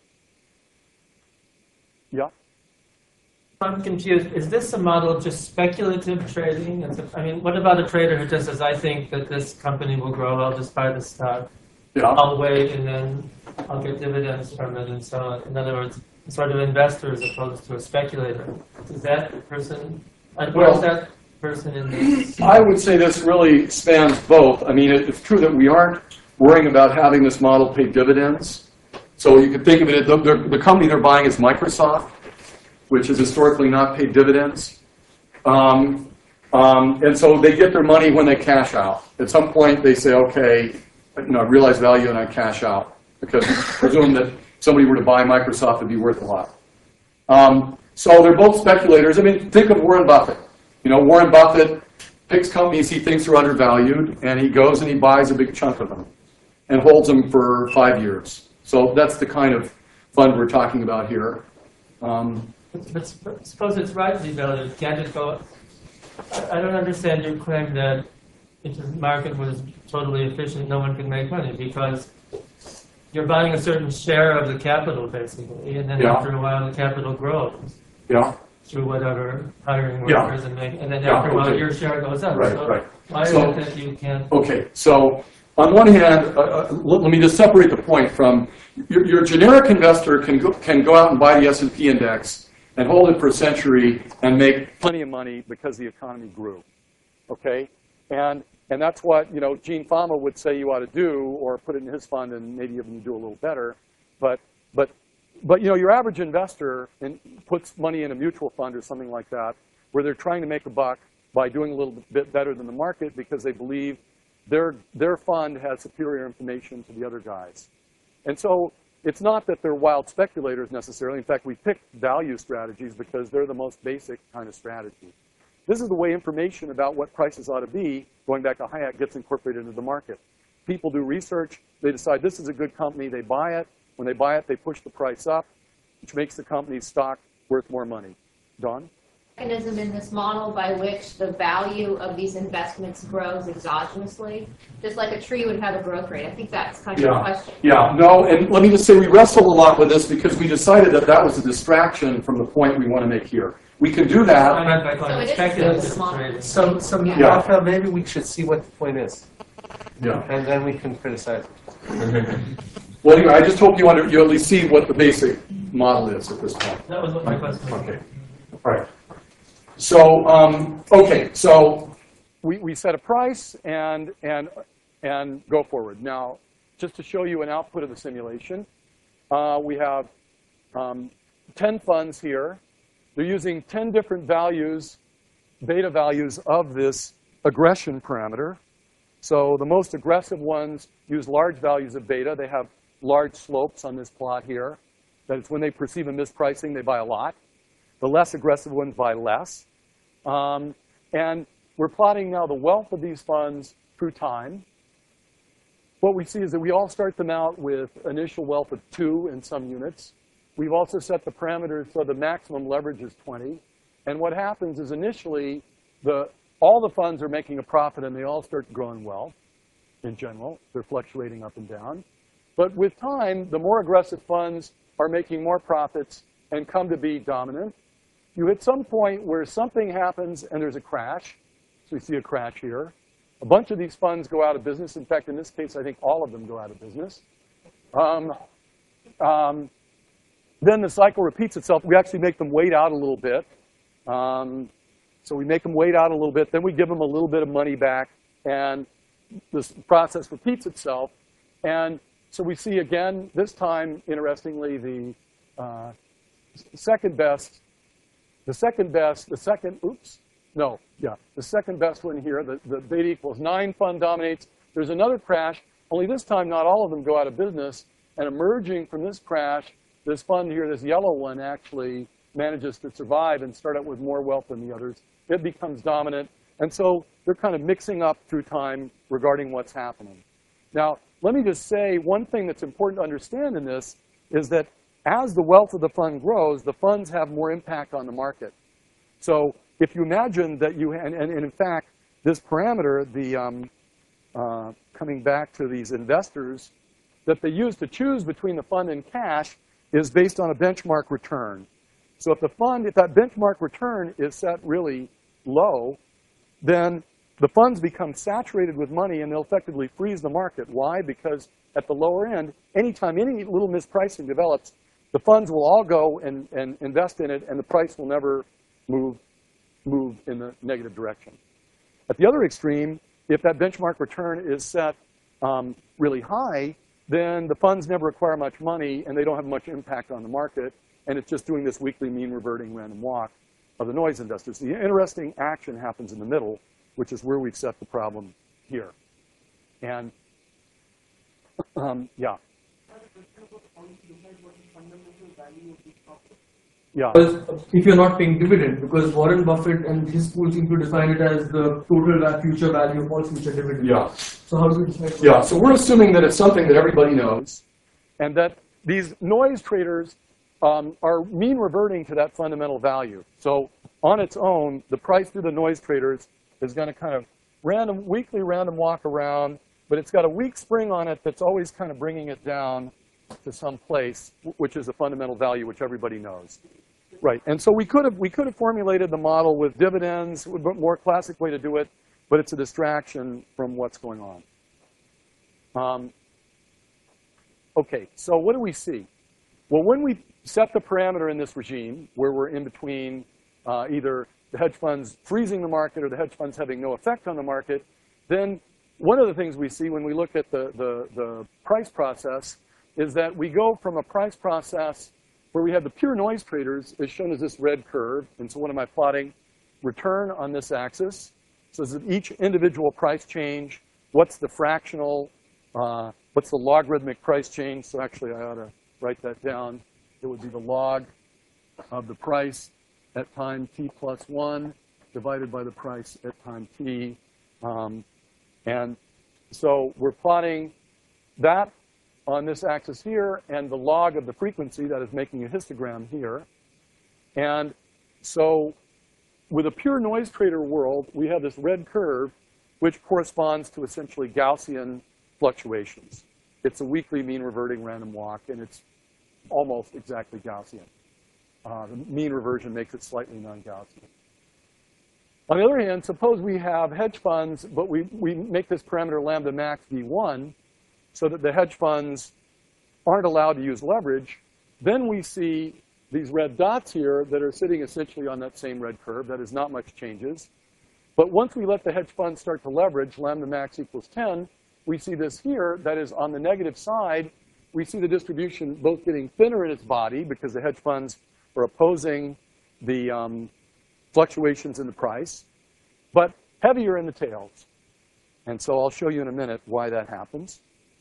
Yeah? I'm confused. Is this a model of just speculative trading? Is it, I mean, what about a trader who just says, I think that this company will grow, I'll just buy the stock. Yeah. I'll wait, and then I'll get dividends from it, and so on. In other words, sort of investor as opposed to a speculator. Is that person, uh, where Well, is that person in this? I would say this really spans both. I mean, it, it's true that we aren't worrying about having this model pay dividends. So you could think of it, the, the, the company they're buying is Microsoft, which has historically not paid dividends. Um, um, and so they get their money when they cash out. At some point, they say, OK, you know, I realize value and I cash out. Because presume that if somebody were to buy Microsoft, it'd be worth a lot. Um, so they're both speculators. I mean, think of Warren Buffett. You know, Warren Buffett picks companies he thinks are undervalued, and he goes and he buys a big chunk of them and holds them for five years. So that's the kind of fund we're talking about here. Um, But suppose it's rightly valued. Can't it go? I, I don't understand your claim that if the market was totally efficient, no one could make money, because you're buying a certain share of the capital, basically, and then Yeah. after a while the capital grows yeah. through whatever hiring Yeah. workers and make, and then Yeah, after a while okay. your share goes up. Right, so right. why So- is it that you can't? Okay, so on one hand, uh, uh, let, let me just separate the point from your, your generic investor can go, can go out and buy the S and P index and hold it for a century and make plenty of money because the economy grew. Okay, and and that's what you know Gene Fama would say you ought to do, or put it in his fund and maybe even do a little better. But but but you know your average investor in, puts money in a mutual fund or something like that, where they're trying to make a buck by doing a little bit better than the market because they believe their, their fund has superior information to the other guys. And so it's not that they're wild speculators necessarily. In fact, we picked value strategies because they're the most basic kind of strategy. This is the way information about what prices ought to be, going back to Hayek, gets incorporated into the market. People do research. They decide this is a good company. They buy it. When they buy it, they push the price up, which makes the company's stock worth more money. Dawn? Mechanism in this model by which the value of these investments grows exogenously, just like a tree would have a growth rate. I think that's kind of Yeah. the question. Yeah, no, and let me just say we wrestled a lot with this because we decided that that was a distraction from the point we want to make here. We can do that. I meant by calling So it it is speculative still small. trading. So, so Yeah. Raphael, maybe we should see what the point is, Yeah. and then we can criticize. Well, anyway, I just hope you under, you at least see what the basic model is at this point. That was what my question was. Okay. All right. So, um, okay, so we, we set a price and, and, and go forward. Now, just to show you an output of the simulation, uh, we have um, ten funds here. They're using ten different values, beta values of this aggression parameter. So the most aggressive ones use large values of beta. They have large slopes on this plot here. That is when they perceive a mispricing, they buy a lot. The less aggressive ones buy less. Um, and we're plotting now the wealth of these funds through time. What we see is that we all start them out with initial wealth of two in some units. We've also set the parameters so the maximum leverage is twenty. And what happens is initially, the, all the funds are making a profit and they all start growing wealth in general. They're fluctuating up and down. But with time, the more aggressive funds are making more profits and come to be dominant. You hit some point where something happens and there's a crash. So we see a crash here. A bunch of these funds go out of business. In fact, in this case, I think all of them go out of business. Um, um, then the cycle repeats itself. We actually make them wait out a little bit. Um, so we make them wait out a little bit. Then we give them a little bit of money back. And this process repeats itself. And so we see again, this time, interestingly, the uh, second best, the second best, the second, oops, no, yeah, the second best one here, the, the beta equals nine fund dominates. There's another crash, only this time not all of them go out of business. And emerging from this crash, this fund here, this yellow one, actually manages to survive and start out with more wealth than the others. It becomes dominant. And so they're kind of mixing up through time regarding what's happening. Now, let me just say one thing that's important to understand in this is that as the wealth of the fund grows, the funds have more impact on the market. So if you imagine that you, and, and, and in fact, this parameter, the um, uh, coming back to these investors, that they use to choose between the fund and cash is based on a benchmark return. So if the fund, if that benchmark return is set really low, then the funds become saturated with money and they'll effectively freeze the market. Why? Because at the lower end, anytime any little mispricing develops, the funds will all go and, and invest in it and the price will never move, move in the negative direction. At the other extreme, if that benchmark return is set um, really high, then the funds never acquire much money and they don't have much impact on the market. And it's just doing this weekly mean reverting random walk of the noise investors. The interesting action happens in the middle, which is where we've set the problem here. And um, yeah. Yeah. Because if you're not paying dividend, because Warren Buffett and his school seem to define it as the total va- future value of all future dividends. Yeah. So how do we decide? Yeah. So we're assuming that it's something that everybody knows, and that these noise traders um, are mean reverting to that fundamental value. So on its own, the price through the noise traders is going to kind of random, weekly random walk around, but it's got a weak spring on it that's always kind of bringing it down to some place, which is a fundamental value, which everybody knows. Right, and so we could have we could have formulated the model with dividends, a more classic way to do it, but it's a distraction from what's going on. Um, okay, so what do we see? Well, when we set the parameter in this regime, where we're in between uh, either the hedge funds freezing the market or the hedge funds having no effect on the market, then one of the things we see when we look at the, the, the price process is that we go from a price process where we have the pure noise traders, as shown as this red curve. And so what am I plotting? return on this axis. So this is each individual price change. What's the fractional, uh, what's the logarithmic price change? So actually, I ought to write that down. It would be the log of the price at time t plus one divided by the price at time t. Um, and so we're plotting that on this axis here and the log of the frequency, that is making a histogram here. And so with a pure noise trader world, we have this red curve, which corresponds to essentially Gaussian fluctuations. It's a weakly mean reverting random walk, and it's almost exactly Gaussian. Uh, the mean reversion makes it slightly non-Gaussian. On the other hand, suppose we have hedge funds, but we, we make this parameter lambda max v one, so that the hedge funds aren't allowed to use leverage. Then we see these red dots here that are sitting essentially on that same red curve. That is not much changes. But once we let the hedge funds start to leverage, lambda max equals ten, we see this here, that is on the negative side, we see the distribution both getting thinner in its body because the hedge funds are opposing the um, fluctuations in the price, but heavier in the tails. And so I'll show you in a minute why that happens.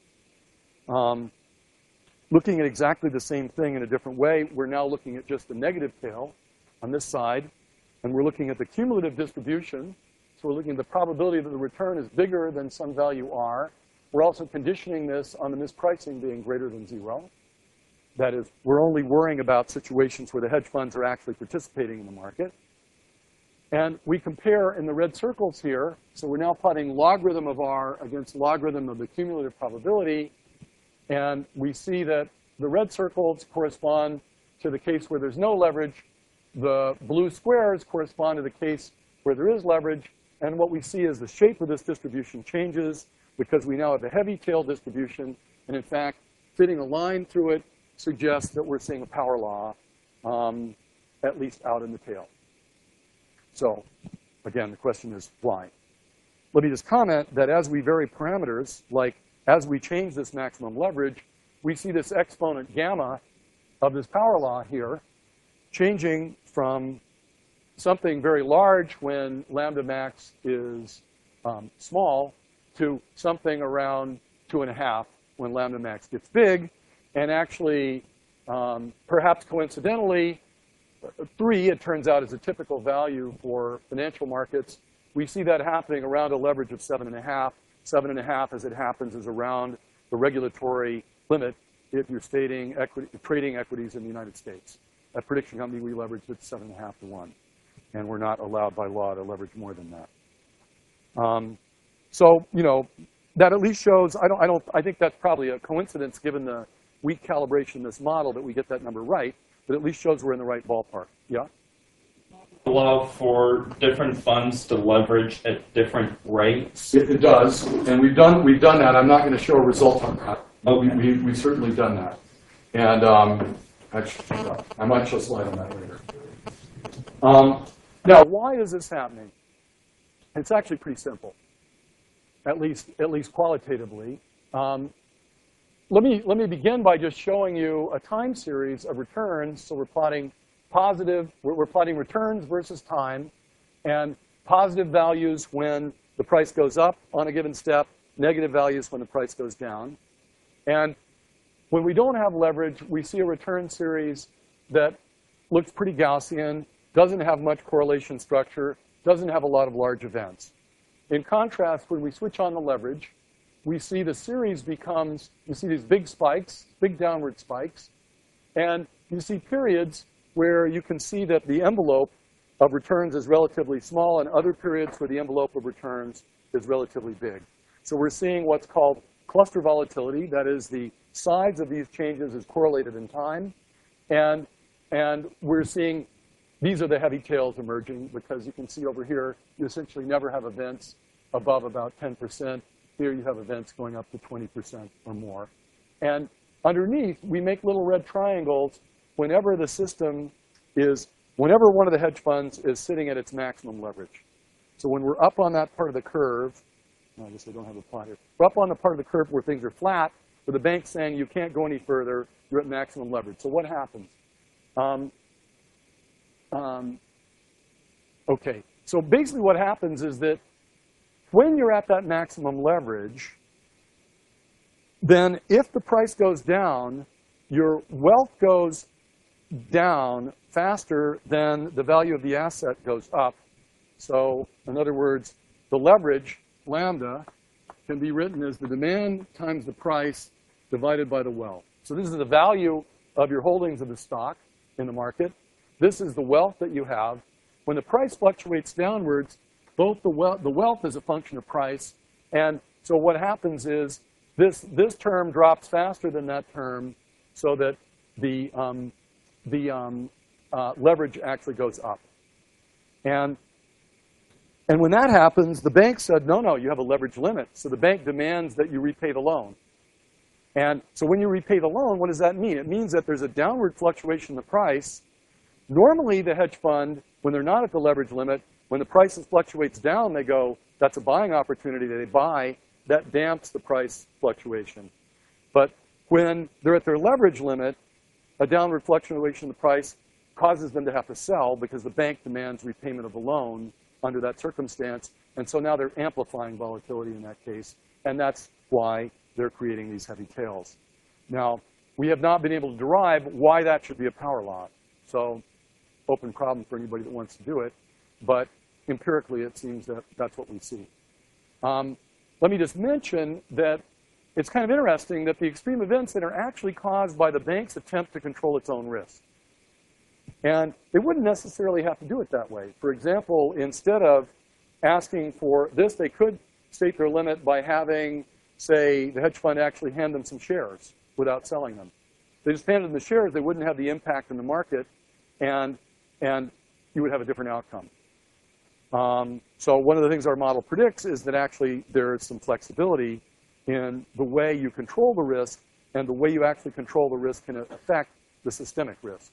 Um, looking at exactly the same thing in a different way, we're now looking at just the negative tail on this side, and we're looking at the cumulative distribution. So we're looking at the probability that the return is bigger than some value r. We're also conditioning this on the mispricing being greater than zero. That is, we're only worrying about situations where the hedge funds are actually participating in the market. And we compare in the red circles here. So we're now plotting logarithm of r against logarithm of the cumulative probability. And we see that the red circles correspond to the case where there's no leverage. The blue squares correspond to the case where there is leverage. And what we see is the shape of this distribution changes because we now have a heavy tail distribution. And in fact, fitting a line through it suggests that we're seeing a power law, um, at least out in the tail. So again, the question is why? Let me just comment that as we vary parameters, like as we change this maximum leverage, we see this exponent gamma of this power law here changing from something very large when lambda max is um, small to something around two and a half when lambda max gets big. And actually, um, perhaps coincidentally, three, it turns out, is a typical value for financial markets. We see that happening around a leverage of seven and a half. Seven and a half, as it happens, is around the regulatory limit if you're stating equity, trading equities in the United States. At Prediction Company, we leveraged it seven and a half to one, and we're not allowed by law to leverage more than that. Um, so, you know, that at least shows. I don't. I don't. I think that's probably a coincidence, given the weak calibration in this model, that we get that number right. But at least shows we're in the right ballpark. Yeah. Allow for different funds to leverage at different rates? It, it does, and we've done we've done that. I'm not going to show a result on that. Okay. We, we, we've certainly done that, and um, actually, I might show a slide on that later. Um, now, why is this happening? It's actually pretty simple, at least at least qualitatively. Um, let me let me begin by just showing you a time series of returns. So we're plotting positive, we're, we're plotting returns versus time, and positive values when the price goes up on a given step, negative values when the price goes down. And when we don't have leverage, we see a return series that looks pretty Gaussian, doesn't have much correlation structure, doesn't have a lot of large events. In contrast, when we switch on the leverage, we see the series becomes, you see these big spikes, big downward spikes, and you see periods where you can see that the envelope of returns is relatively small, and other periods where the envelope of returns is relatively big. So we're seeing what's called cluster volatility. That is, the size of these changes is correlated in time. And, and we're seeing these are the heavy tails emerging, because you can see over here, you essentially never have events above about ten percent. Here you have events going up to twenty percent or more. And underneath, we make little red triangles whenever the system is, whenever one of the hedge funds is sitting at its maximum leverage. So when we're up on that part of the curve, I guess I don't have a plot here. We're up on the part of the curve where things are flat, where the bank's saying you can't go any further, you're at maximum leverage. So what happens? Um, um, okay, so basically what happens is that when you're at that maximum leverage, then if the price goes down, your wealth goes down faster than the value of the asset goes up. So in other words, the leverage, lambda, can be written as the demand times the price divided by the wealth. So this is the value of your holdings of the stock in the market. This is the wealth that you have. When the price fluctuates downwards, both the wealth, the wealth is a function of price. And so what happens is this, this term drops faster than that term so that the, um, the um, uh, leverage actually goes up. And, and when that happens, the bank said, no, no, you have a leverage limit. So the bank demands that you repay the loan. And so when you repay the loan, what does that mean? It means that there's a downward fluctuation in the price. Normally, the hedge fund, when they're not at the leverage limit, when the price fluctuates down, they go, that's a buying opportunity. They buy. That damps the price fluctuation. But when they're at their leverage limit, a downward fluctuation in the price causes them to have to sell because the bank demands repayment of the loan under that circumstance. And so now they're amplifying volatility in that case. And that's why they're creating these heavy tails. Now, we have not been able to derive why that should be a power law. So open problem for anybody that wants to do it. But empirically, it seems that that's what we see. Um, let me just mention that it's kind of interesting that the extreme events that are actually caused by the bank's attempt to control its own risk. And they wouldn't necessarily have to do it that way. For example, instead of asking for this, they could state their limit by having, say, the hedge fund actually hand them some shares without selling them. They just handed them the shares, they wouldn't have the impact in the market, and, and you would have a different outcome. Um, so one of the things our model predicts is that actually there is some flexibility in the way you control the risk, and the way you actually control the risk can affect the systemic risk,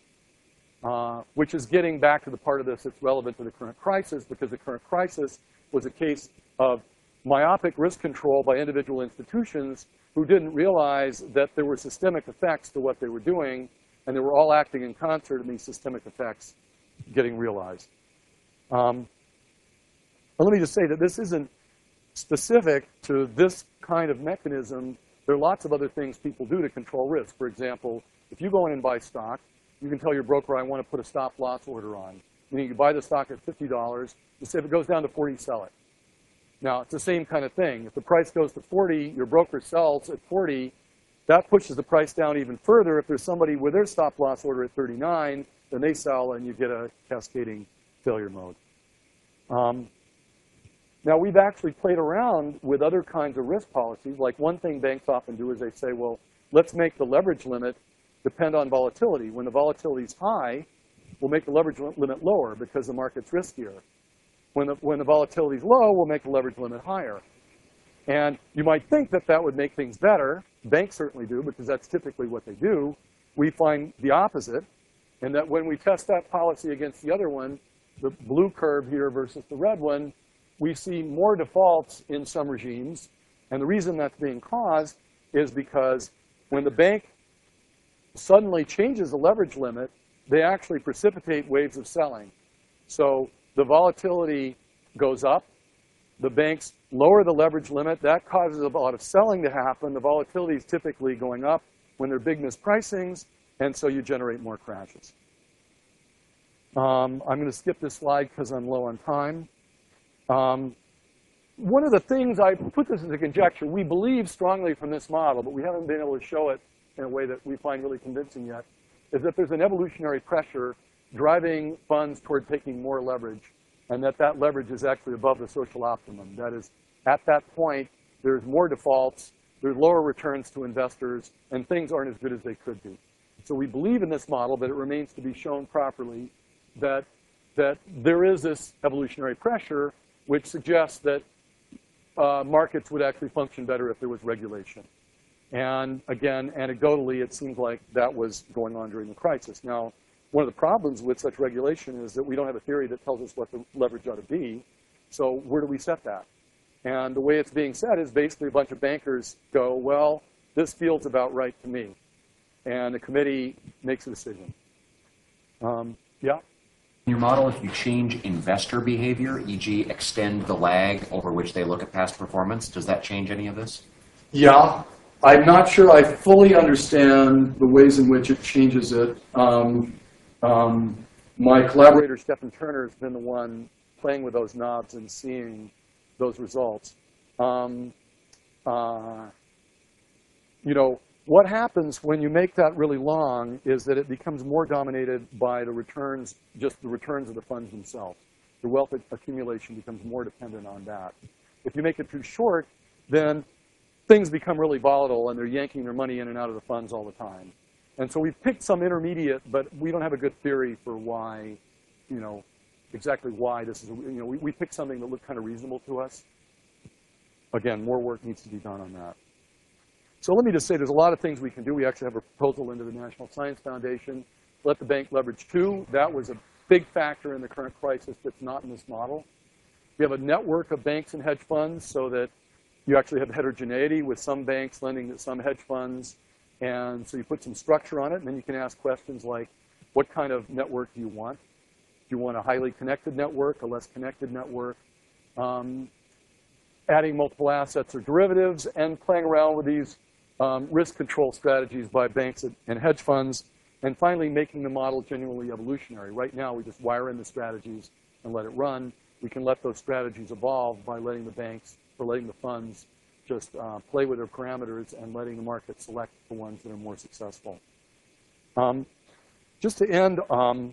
uh, which is getting back to the part of this that's relevant to the current crisis, because the current crisis was a case of myopic risk control by individual institutions who didn't realize that there were systemic effects to what they were doing, and they were all acting in concert in these systemic effects getting realized. Um, and let me just say that this isn't specific to this kind of mechanism. There are lots of other things people do to control risk. For example, if you go in and buy stock, you can tell your broker, I want to put a stop loss order on. Meaning you buy the stock at fifty dollars, you say if it goes down to forty, sell it. Now, it's the same kind of thing. If the price goes to forty, your broker sells at forty, that pushes the price down even further. If there's somebody with their stop loss order at thirty-nine, then they sell and you get a cascading failure mode. Um, now, we've actually played around with other kinds of risk policies. Like one thing banks often do is they say, well, let's make the leverage limit depend on volatility. When the volatility is high, we'll make the leverage limit lower because the market's riskier. When the, when the volatility is low, we'll make the leverage limit higher. And you might think that that would make things better. Banks certainly do, because that's typically what they do. We find the opposite, and that when we test that policy against the other one, the blue curve here versus the red one, we see more defaults in some regimes. And the reason that's being caused is because when the bank suddenly changes the leverage limit, they actually precipitate waves of selling. So the volatility goes up. The banks lower the leverage limit. That causes a lot of selling to happen. The volatility is typically going up when there are big mispricings, and so you generate more crashes. Um, I'm going to skip this slide because I'm low on time. Um, one of the things, I put this as a conjecture, we believe strongly from this model, but we haven't been able to show it in a way that we find really convincing yet, is that there's an evolutionary pressure driving funds toward taking more leverage, and that that leverage is actually above the social optimum. That is, at that point, there's more defaults, there's lower returns to investors, and things aren't as good as they could be. So we believe in this model, but it remains to be shown properly that, that there is this evolutionary pressure which suggests that uh, markets would actually function better if there was regulation. And again, anecdotally, it seems like that was going on during the crisis. Now, one of the problems with such regulation is that we don't have a theory that tells us what the leverage ought to be. So where do we set that? And the way it's being set is basically a bunch of bankers go, well, this feels about right to me. And the committee makes a decision. Um, yeah? In your model, if you change investor behavior, for example extend the lag over which they look at past performance, does that change any of this? Yeah, I'm not sure I fully understand the ways in which it changes it. Um, um, my collaborator, Stephen Turner, has been the one playing with those knobs and seeing those results. Um, uh, you know, what happens when you make that really long is that it becomes more dominated by the returns, just the returns of the funds themselves. The wealth accumulation becomes more dependent on that. If you make it too short, then things become really volatile and they're yanking their money in and out of the funds all the time. And so we've picked some intermediate, but we don't have a good theory for why, you know, exactly why this is, you know, we, we picked something that looked kind of reasonable to us. Again, more work needs to be done on that. So let me just say there's a lot of things we can do. We actually have a proposal into the National Science Foundation. Let the bank leverage too. That was a big factor in the current crisis that's not in this model. We have a network of banks and hedge funds so that you actually have heterogeneity with some banks lending to some hedge funds. And so you put some structure on it, and then you can ask questions like, what kind of network do you want? Do you want a highly connected network, a less connected network? Um, adding multiple assets or derivatives, and playing around with these um, risk control strategies by banks and hedge funds. And finally, making the model genuinely evolutionary. Right now, we just wire in the strategies and let it run. We can let those strategies evolve by letting the banks or letting the funds just uh, play with their parameters and letting the market select the ones that are more successful. Um, just to end, um,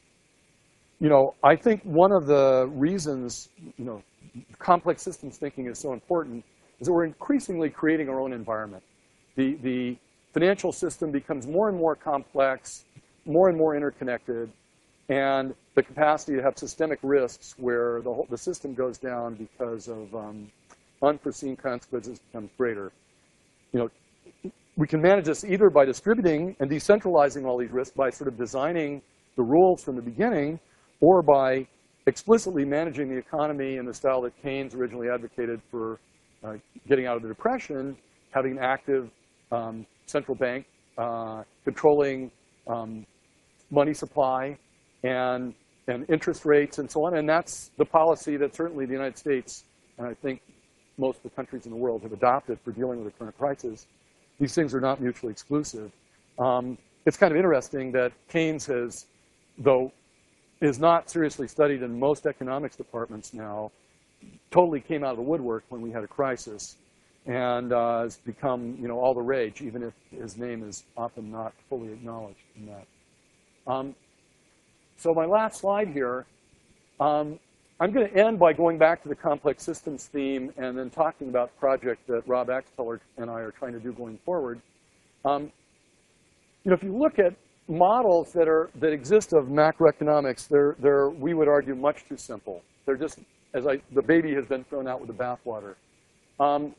you know, I think one of the reasons, you know, complex systems thinking is so important is that we're increasingly creating our own environment. The, the financial system becomes more and more complex, more and more interconnected, and the capacity to have systemic risks where the, whole, the system goes down because of um, unforeseen consequences becomes greater. You know, we can manage this either by distributing and decentralizing all these risks by sort of designing the rules from the beginning, or by explicitly managing the economy in the style that Keynes originally advocated for uh, getting out of the Depression, having an active um, central bank, uh, controlling um, money supply and, and interest rates and so on. And that's the policy that certainly the United States, and I think most of the countries in the world, have adopted for dealing with the current crisis. These things are not mutually exclusive. Um, it's kind of interesting that Keynes has, though is not seriously studied in most economics departments now, totally came out of the woodwork when we had a crisis, and uh, has become, you know, all the rage, even if his name is often not fully acknowledged in that. Um, so my last slide here, um, I'm going to end by going back to the complex systems theme and then talking about the project that Rob Axteller and I are trying to do going forward. Um, you know, if you look at models that are that exist of macroeconomics, they're they're we would argue much too simple. They're just, as I the baby has been thrown out with the bathwater. Um,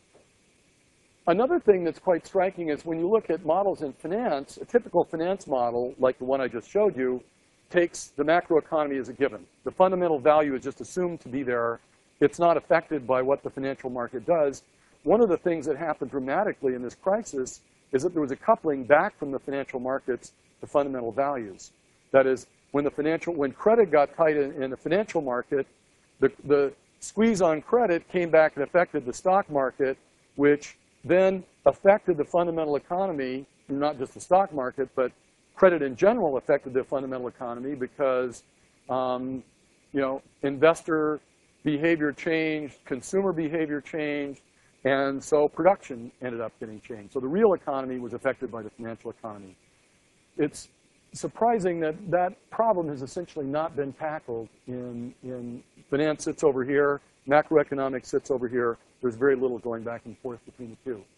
another thing that's quite striking is when you look at models in finance, a typical finance model like the one I just showed you takes the macroeconomy as a given. The fundamental value is just assumed to be there. It's not affected by what the financial market does. One of the things that happened dramatically in this crisis is that there was a coupling back from the financial markets to fundamental values. That is, when the financial, when credit got tight in, in the financial market, the, the squeeze on credit came back and affected the stock market, which then affected the fundamental economy, not just the stock market, but credit in general affected the fundamental economy because, um, you know, investor behavior changed, consumer behavior changed, and so production ended up getting changed. So the real economy was affected by the financial economy. It's surprising that that problem has essentially not been tackled in, in finance sits over here, macroeconomics sits over here. There's very little going back and forth between the two.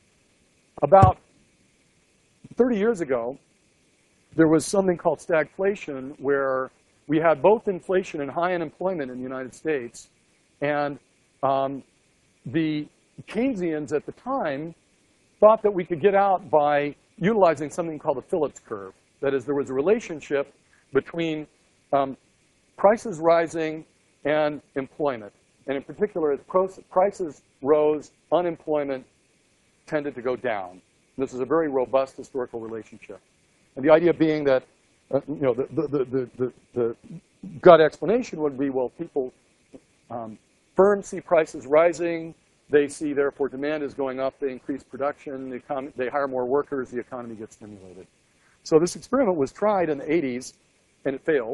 About thirty years ago, there was something called stagflation where we had both inflation and high unemployment in the United States. And um, the Keynesians at the time thought that we could get out by utilizing something called the Phillips curve. That is, there was a relationship between um, prices rising and employment. And in particular, as prices rose, unemployment tended to go down. This is a very robust historical relationship. And the idea being that uh, you know, the, the, the, the, the gut explanation would be, well, people, um, firms see prices rising, they see therefore demand is going up, they increase production, the economy, they hire more workers, the economy gets stimulated. So this experiment was tried in the eighties, and it failed.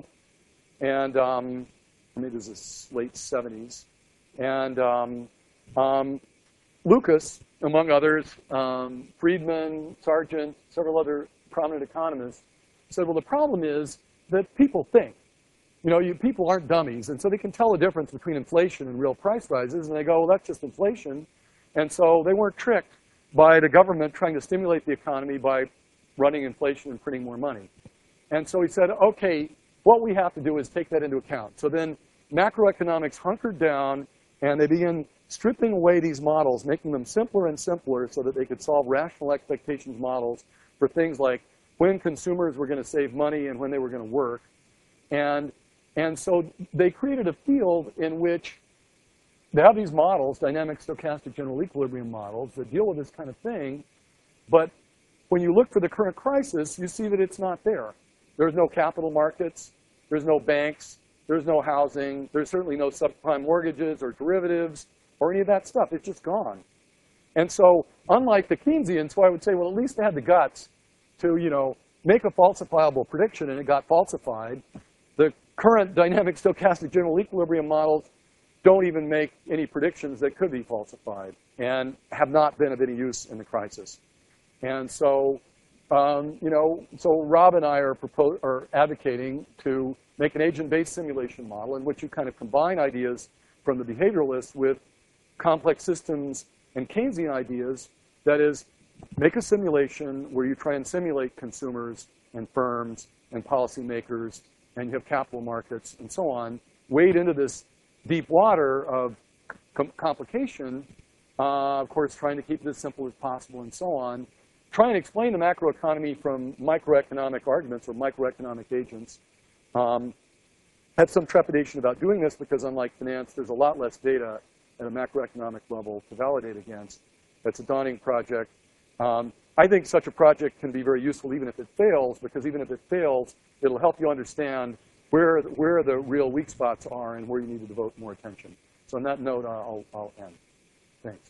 And um, maybe it was the late seventies. And um, um, Lucas, among others, um, Friedman, Sargent, several other prominent economists, said, well, the problem is that people think. You know, you, people aren't dummies, and so they can tell the difference between inflation and real price rises, and they go, well, that's just inflation. And so they weren't tricked by the government trying to stimulate the economy by running inflation and printing more money. And so he said, okay, what we have to do is take that into account. So then macroeconomics hunkered down, and they began stripping away these models, making them simpler and simpler so that they could solve rational expectations models for things like when consumers were going to save money and when they were going to work. And, and so they created a field in which they have these models, dynamic stochastic general equilibrium models, that deal with this kind of thing. But when you look for the current crisis, you see that it's not there. There's no capital markets. There's no banks. There's no housing. There's certainly no subprime mortgages or derivatives or any of that stuff. It's just gone. And so unlike the Keynesians, who I would say, well, at least they had the guts to, you know, make a falsifiable prediction, and it got falsified, the current dynamic stochastic general equilibrium models don't even make any predictions that could be falsified and have not been of any use in the crisis. And so, um, you know, so Rob and I are, propose, are advocating to make an agent-based simulation model in which you kind of combine ideas from the behavioralists with complex systems and Keynesian ideas. That is, make a simulation where you try and simulate consumers and firms and policymakers, and you have capital markets and so on, wade into this deep water of com complication, uh, of course, trying to keep it as simple as possible and so on. Try and explain the macroeconomy from microeconomic arguments or microeconomic agents. Um, have some trepidation about doing this because, unlike finance, there's a lot less data at a macroeconomic level to validate against. That's a daunting project. Um, I think such a project can be very useful even if it fails, because even if it fails, it'll help you understand where, where the real weak spots are and where you need to devote more attention. So on that note, I'll, I'll end. Thanks.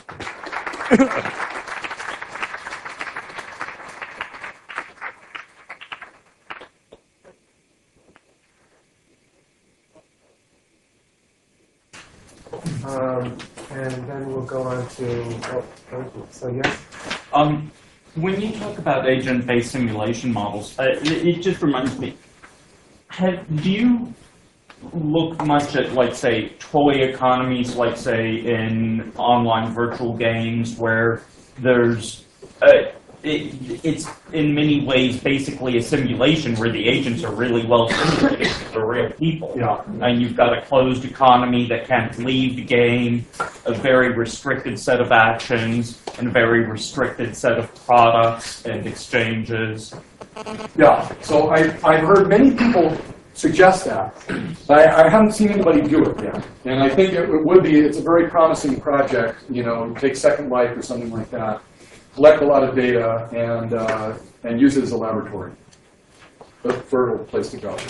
Um, and then we'll go on to, oh, thank you. So yes? Um, when you talk about agent-based simulation models, uh, it, it just reminds me, have, do you look much at, like, say, toy economies, like, say, in online virtual games where there's, uh, it, it's in many ways basically a simulation where the agents are really well simulated, they're real people. Yeah. And you've got a closed economy that can't leave the game, a very restricted set of actions, and a very restricted set of products and exchanges. Yeah, so I, I've heard many people suggest that, but I, I haven't seen anybody do it yet. And I think it, it would be, it's a very promising project, you know, take Second Life or something like that, collect a lot of data, and, uh, and use it as a laboratory. A fertile place to go.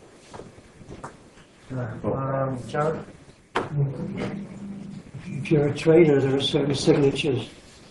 Um, John? If you're a trader, there are certain signatures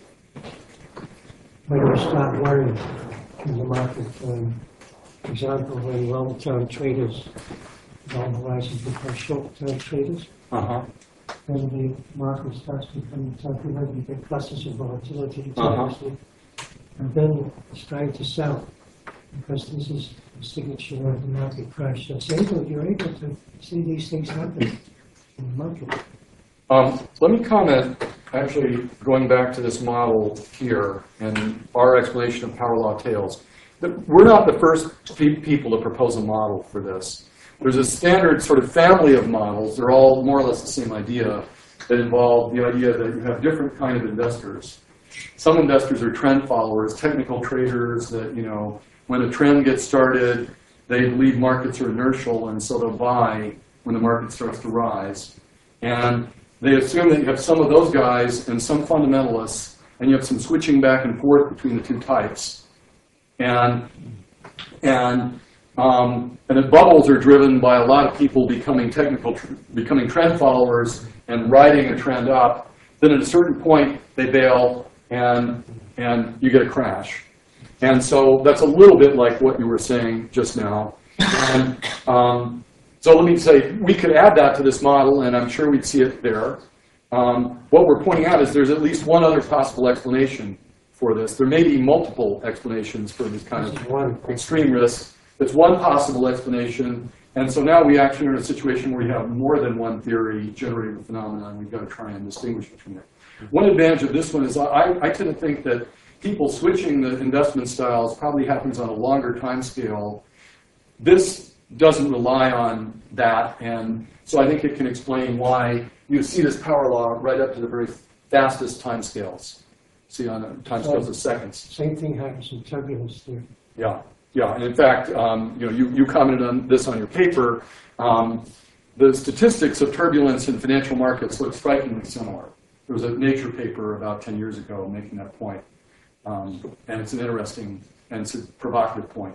when you start worrying in the market. Um, for example, when long-term traders, long horizons become short-term traders, Uh-huh. then the market starts becoming turbulent, you get clusters of volatility, Uh-huh. and then it's trying to sell, because this is the signature of the market crash. So it's able, you're able to see these things happen in the market. Um, let me comment, actually, going back to this model here and our explanation of power law tails. We're not the first pe people to propose a model for this. There's a standard sort of family of models. They're all more or less the same idea that involve the idea that you have different kind of investors. Some investors are trend followers, technical traders that, you know, when a trend gets started, they believe markets are inertial, and so they'll buy when the market starts to rise. And they assume that you have some of those guys and some fundamentalists, and you have some switching back and forth between the two types. And, and Um, and the bubbles are driven by a lot of people becoming technical, tr becoming trend followers and riding a trend up. Then at a certain point, they bail, and, and you get a crash. And so that's a little bit like what you were saying just now. And, um, so let me say, we could add that to this model, and I'm sure we'd see it there. Um, what we're pointing out is there's at least one other possible explanation for this. There may be multiple explanations for this kind of One. extreme risk. There's one possible explanation, and so now we actually are in a situation where we have more than one theory generating the phenomenon. We've got to try and distinguish between it. One advantage of this one is I, I tend to think that people switching the investment styles probably happens on a longer time scale. This doesn't rely on that, and so I think it can explain why you see this power law right up to the very fastest time scales. See on the time scales of seconds. Same thing happens in turbulence theory. Yeah, yeah, and in fact, um, you know, you, you commented on this on your paper. Um, the statistics of turbulence in financial markets look strikingly similar. There was a Nature paper about ten years ago making that point, um, and it's an interesting and it's a provocative point.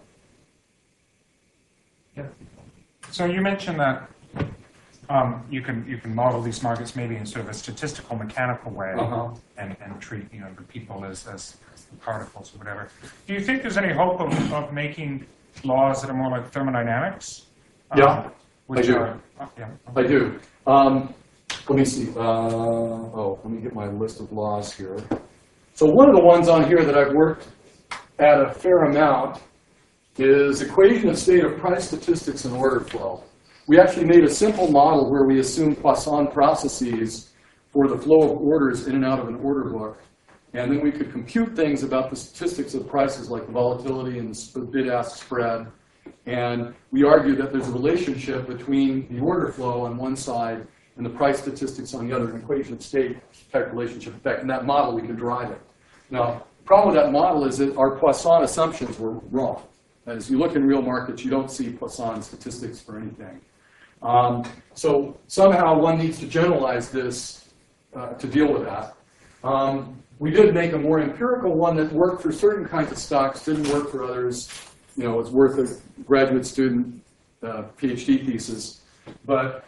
Yeah. So you mentioned that um, you can you can model these markets maybe in sort of a statistical, mechanical way, Uh-huh. and and treat you know the people as as particles or whatever. Do you think there's any hope of, of making laws that are more like thermodynamics? Um, Yeah, which I do. Are, oh, yeah. I do. Um, let me see. Uh, oh, let me get my list of laws here. So one of the ones on here that I've worked at a fair amount is equation of state of price statistics and order flow. We actually made a simple model where we assumed Poisson processes for the flow of orders in and out of an order book. And then we could compute things about the statistics of prices like the volatility and the bid-ask spread. And we argue that there's a relationship between the order flow on one side and the price statistics on the other, an equation of state type relationship. In fact, in that model, we can derive it. Now, the problem with that model is that our Poisson assumptions were wrong. As you look in real markets, you don't see Poisson statistics for anything. Um, so somehow one needs to generalize this uh, to deal with that. Um, we did make a more empirical one that worked for certain kinds of stocks, didn't work for others. You know, it's worth a graduate student uh, PhD thesis. But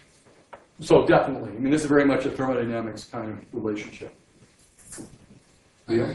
so definitely, I mean, this is very much a thermodynamics kind of relationship. Yeah.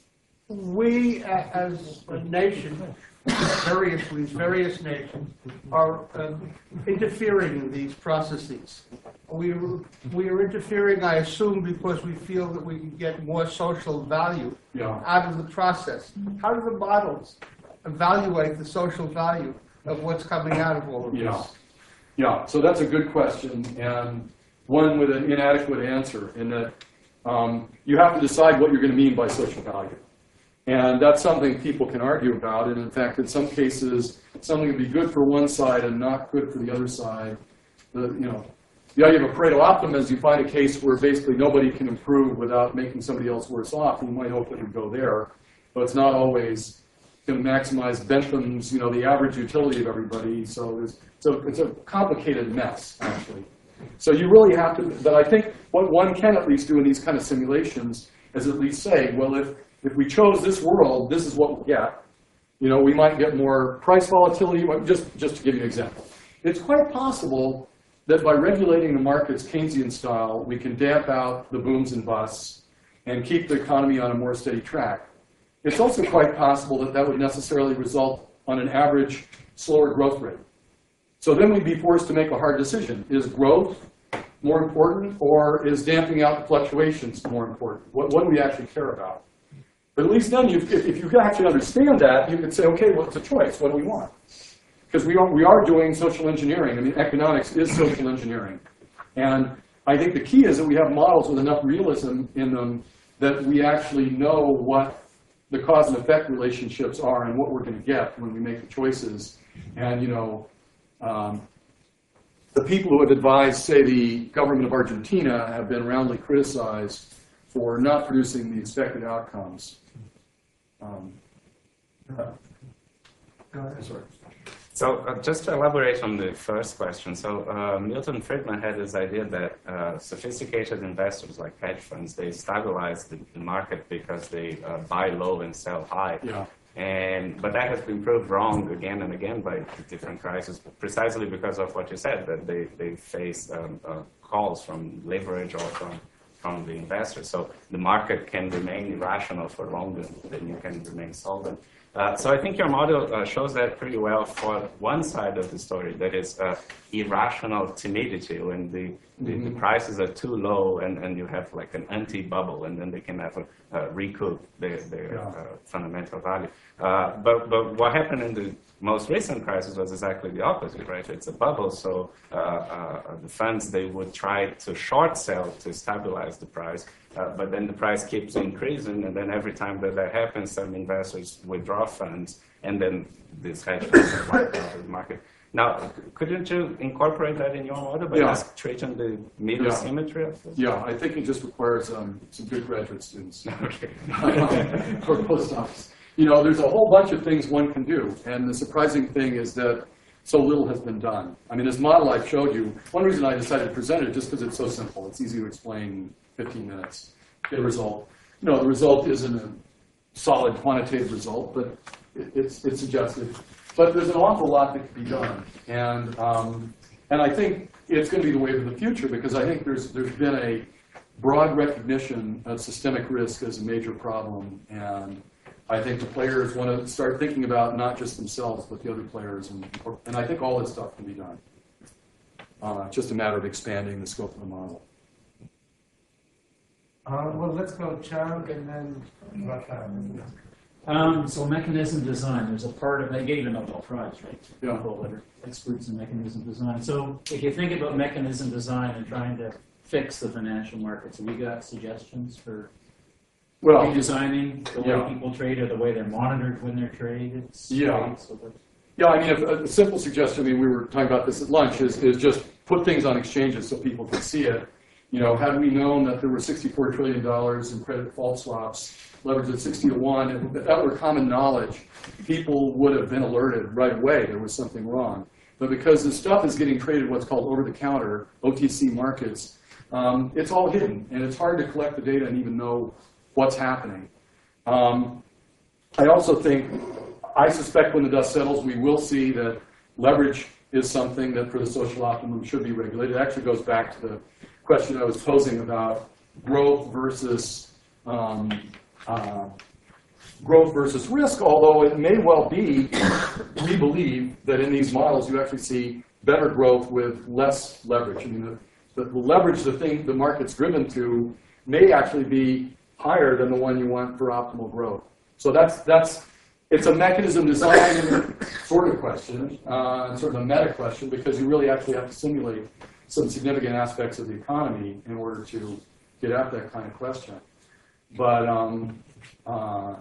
We, a- as a nation, variously, various nations, are um, interfering in these processes. We, we are interfering, I assume, because we feel that we can get more social value Yeah. out of the process. How do the models evaluate the social value of what's coming out of all of this? Yeah. Yeah, so that's a good question, and one with an inadequate answer, in that um, you have to decide what you're going to mean by social value. And that's something people can argue about, and in fact, in some cases, something can be good for one side and not good for the other side. The, you know, the idea of a Pareto optimum is you find a case where basically nobody can improve without making somebody else worse off, and you might hope it would go there, but it's not always going to maximize Bentham's, you know, the average utility of everybody. So it's, so it's a complicated mess, actually. So you really have to, but I think what one can at least do in these kind of simulations is at least say, well, if, if we chose this world, this is what we get. You know, we might get more price volatility, just, just to give you an example. It's quite possible that by regulating the markets Keynesian style, we can damp out the booms and busts and keep the economy on a more steady track. It's also quite possible that that would necessarily result on an average slower growth rate. So then we'd be forced to make a hard decision. Is growth more important, or is damping out the fluctuations more important? What, what do we actually care about? But at least then, you've, if, if you actually understand that, you could say, okay, well, it's a choice. What do we want? Because we are, we are doing social engineering. I mean, economics is social engineering. And I think the key is that we have models with enough realism in them that we actually know what the cause and effect relationships are and what we're going to get when we make the choices. And, you know, um, the people who have advised, say, the government of Argentina have been roundly criticized for not producing the expected outcomes. Um, uh, sorry. So uh, just to elaborate on the first question, so uh, Milton Friedman had this idea that uh, sophisticated investors like hedge funds, they stabilize the, the market because they uh, buy low and sell high. Yeah. And, but that has been proved wrong again and again by different crises, precisely because of what you said, that they, they face um, uh, calls from leverage or from, from the investors. So the market can remain irrational for longer than you can remain solvent. Uh, so I think your model uh, shows that pretty well for one side of the story, that is uh, irrational timidity, when the, the, the prices are too low and, and you have like an anti-bubble, and then they can never uh, recoup their, their Yeah. uh, fundamental value. Uh, but, but what happened in the most recent crisis was exactly the opposite, right? It's a bubble, so uh, uh, the funds, they would try to short sell to stabilize the price. Uh, but then the price keeps increasing, and then every time that that happens, some investors withdraw funds, and then this hedge funds are wiped out of the market. Now, couldn't you incorporate that in your model by Yeah. just treating the middle Yeah. symmetry of this? Yeah, I think it just requires um, some good graduate students Okay. or postdocs. You know, there's a whole bunch of things one can do, and the surprising thing is that so little has been done. I mean, this model I showed you, one reason I decided to present it just because it's so simple. It's easy to explain in fifteen minutes, get a result. You know, the result isn't a solid quantitative result, but it, it's, it's suggestive. But there's an awful lot that can be done, and um, and I think it's going to be the wave of the future, because I think there's there's been a broad recognition of systemic risk as a major problem, and I think the players want to start thinking about not just themselves, but the other players, and, and I think all this stuff can be done. Uh, it's just a matter of expanding the scope of the model. Uh, well, let's go Chang and then Rafael. Um, so mechanism design, there's a part of, they gave a Nobel Prize, right? Yeah. People that are experts in mechanism design. So if you think about mechanism design and trying to fix the financial markets, have you got suggestions for Well, redesigning the way yeah. people trade or the way they're monitored when they're traded? Yeah. So that- Yeah, I mean, if, a simple suggestion, I mean, we were talking about this at lunch, is, is just put things on exchanges so people can see it. You know, had we known that there were sixty-four trillion dollars in credit default swaps leveraged at sixty to one, if that were common knowledge, people would have been alerted right away there was something wrong. But because this stuff is getting traded what's called over-the-counter, O T C markets, um, it's all hidden, and it's hard to collect the data and even know what's happening. Um, I also think, I suspect when the dust settles, we will see that leverage is something that for the social optimum should be regulated. It actually goes back to the question I was posing about growth versus um, uh, growth versus risk, although it may well be, we believe, that in these models you actually see better growth with less leverage. I mean, the, the leverage the thing the market's driven to may actually be higher than the one you want for optimal growth. So that's, that's it's a mechanism design sort of question, uh, sort of a meta question, because you really actually have to simulate some significant aspects of the economy in order to get at that kind of question. But, um, uh,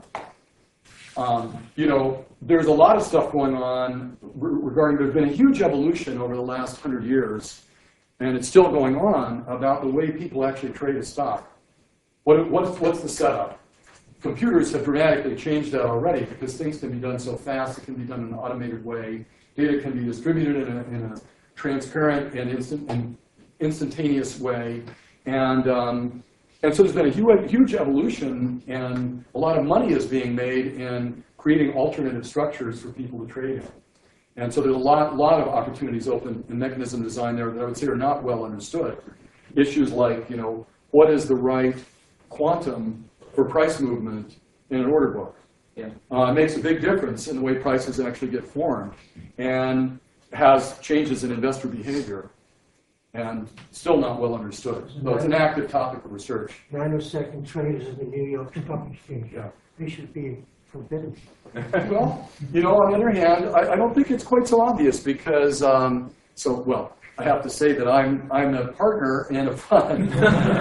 um, you know, there's a lot of stuff going on regarding, there's been a huge evolution over the last hundred years, and it's still going on, about the way people actually trade a stock. What, what's, what's the setup? Computers have dramatically changed that already, because things can be done so fast, it can be done in an automated way, data can be distributed in a, in a transparent and, instant, and instantaneous way. And, um, and so there's been a huge, huge evolution, and a lot of money is being made in creating alternative structures for people to trade in. And so there's a lot, lot of opportunities open in mechanism design there that I would say are not well understood. Issues like, you know, what is the right quantum for price movement in an order book? Yeah. Uh, it makes a big difference in the way prices actually get formed, and has changes in investor behavior, and still not well understood. So it's an active topic of research. Nanosecond traders in the New York Stock Exchange. Yeah. They should be forbidden. Well, you know, on the other hand, I, I don't think it's quite so obvious, because, um, so, well, I have to say that I'm, I'm a partner in a fund.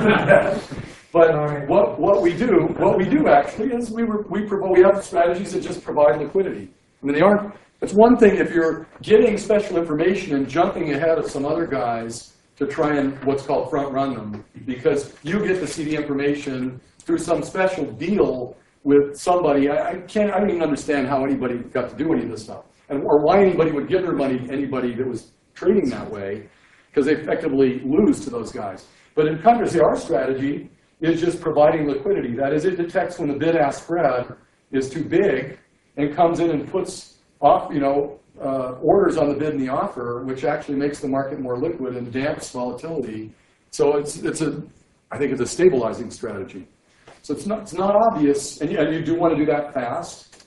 But what, what we do, what we do actually is we, we, provide, we have strategies that just provide liquidity. I mean, they aren't, it's one thing if you're getting special information and jumping ahead of some other guys to try and what's called front run them, because you get to see the information through some special deal with somebody. I, I can't, I don't even understand how anybody got to do any of this stuff, and or why anybody would give their money to anybody that was trading that way, because they effectively lose to those guys. But in contrast, our strategy is just providing liquidity. That is, it detects when the bid-ask spread is too big, and comes in and puts off, you know, uh, orders on the bid and the offer, which actually makes the market more liquid and damps volatility. So it's it's a, I think it's a stabilizing strategy. So it's not it's not obvious, and you, and you do want to do that fast.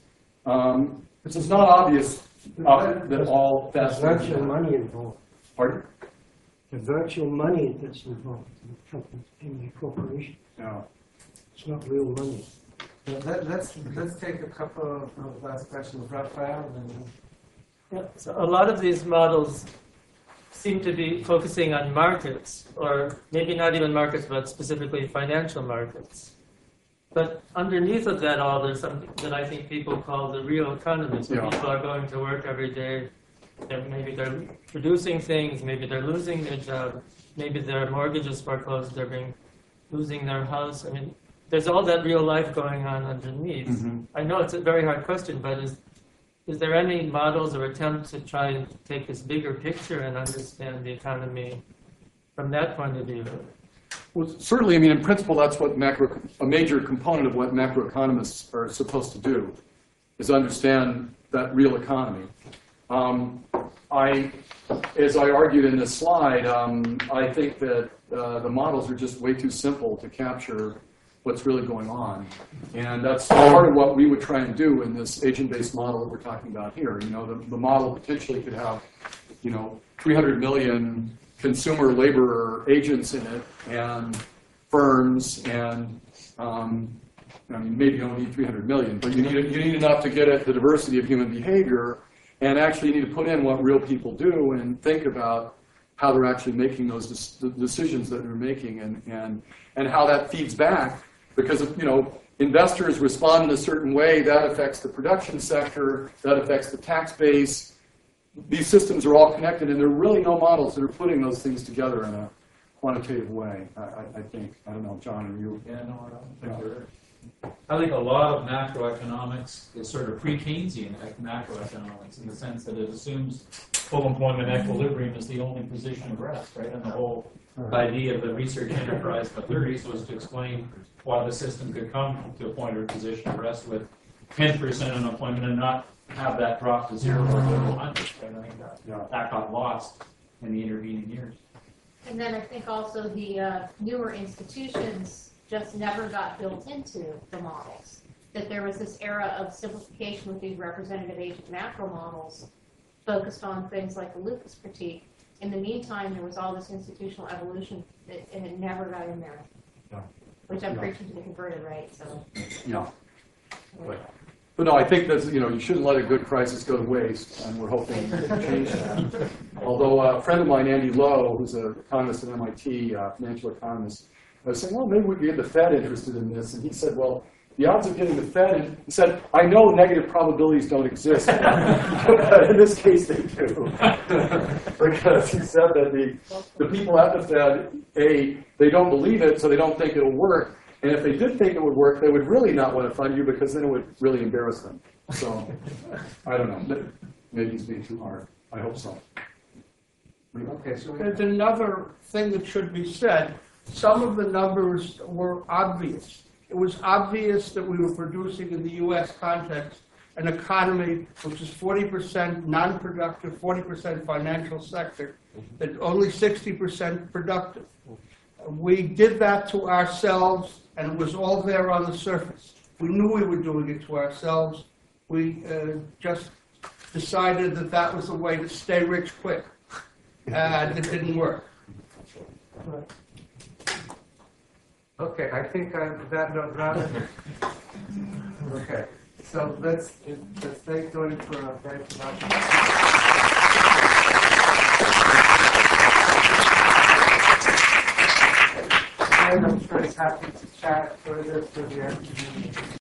Um, it's just not obvious uh, that all There's fast. virtual money involved. Pardon? The virtual money that's involved in the company, in the corporation. Yeah. It's not real money. Let, let's, let's take a couple of last questions. Raphael, and then Yeah, so a lot of these models seem to be focusing on markets, or maybe not even markets, but specifically financial markets. But underneath of that all, there's something that I think people call the real economy. So Yeah. people are going to work every day, and maybe they're producing things, maybe they're losing their job, maybe their mortgage is foreclosed, they're being, losing their house. I mean, there's all that real life going on underneath. Mm-hmm. I know it's a very hard question, but is Is there any models or attempts to try and take this bigger picture and understand the economy from that point of view? Well, certainly, I mean, in principle, that's what macro, a major component of what macroeconomists are supposed to do, is understand that real economy. Um, I, as I argued in this slide, um, I think that uh, the models are just way too simple to capture what's really going on. And that's part of what we would try and do in this agent-based model that we're talking about here. You know, the, the model potentially could have, you know, three hundred million consumer laborer agents in it, and firms, and um, I mean, maybe you don't need three hundred million, but you need, you need enough to get at the diversity of human behavior, and actually you need to put in what real people do and think about how they're actually making those the decisions that they're making, and, and, and how that feeds back. Because, you know, investors respond in a certain way, that affects the production sector, that affects the tax base. These systems are all connected, and there are really no models that are putting those things together in a quantitative way, I, I, I think. I don't know, John, are you? Yeah, no, I don't think there is. I think a lot of macroeconomics is sort of pre-Keynesian macroeconomics in the sense that it assumes full employment equilibrium is the only position of rest, right? And the whole idea of the research enterprise in the thirties was to explain why the system could come to a point or position of rest with ten percent unemployment and not have that drop to zero or go to one hundred. Right? I think that, Yeah. that got lost in the intervening years. And then I think also the uh, newer institutions just never got built into the models. That there was this era of simplification with these representative agent macro models focused on things like the Lucas critique. In the meantime, there was all this institutional evolution, that, and it never got in there. Yeah. Which I'm Yeah. preaching to the converted, right? So. Yeah. But, but no, I think that, you know, you shouldn't let a good crisis go to waste, and we're hoping to change that. Although a friend of mine, Andy Lowe, who's an economist at M I T, uh, financial economist, I was saying, well, maybe we could get the Fed interested in this. And he said, well, the odds of getting the Fed, and he said, I know negative probabilities don't exist, but in this case they do. Because he said that the, the people at the Fed, A, they don't believe it, so they don't think it'll work. And if they did think it would work, they would really not want to fund you, because then it would really embarrass them. So, I don't know. Maybe he's being too hard. I hope so. okay, so we, There's another thing that should be said. Some of the numbers were obvious. It was obvious that we were producing in the U S context an economy which is forty percent non-productive, forty percent financial sector, that only sixty percent productive. We did that to ourselves, and it was all there on the surface. We knew we were doing it to ourselves. We uh, just decided that that was the way to stay rich quick, and it didn't work. okay, I think I, that, no, that, okay. So let's, let's thank Tony for a very productive. And I'm sure he's happy to chat further for the afternoon.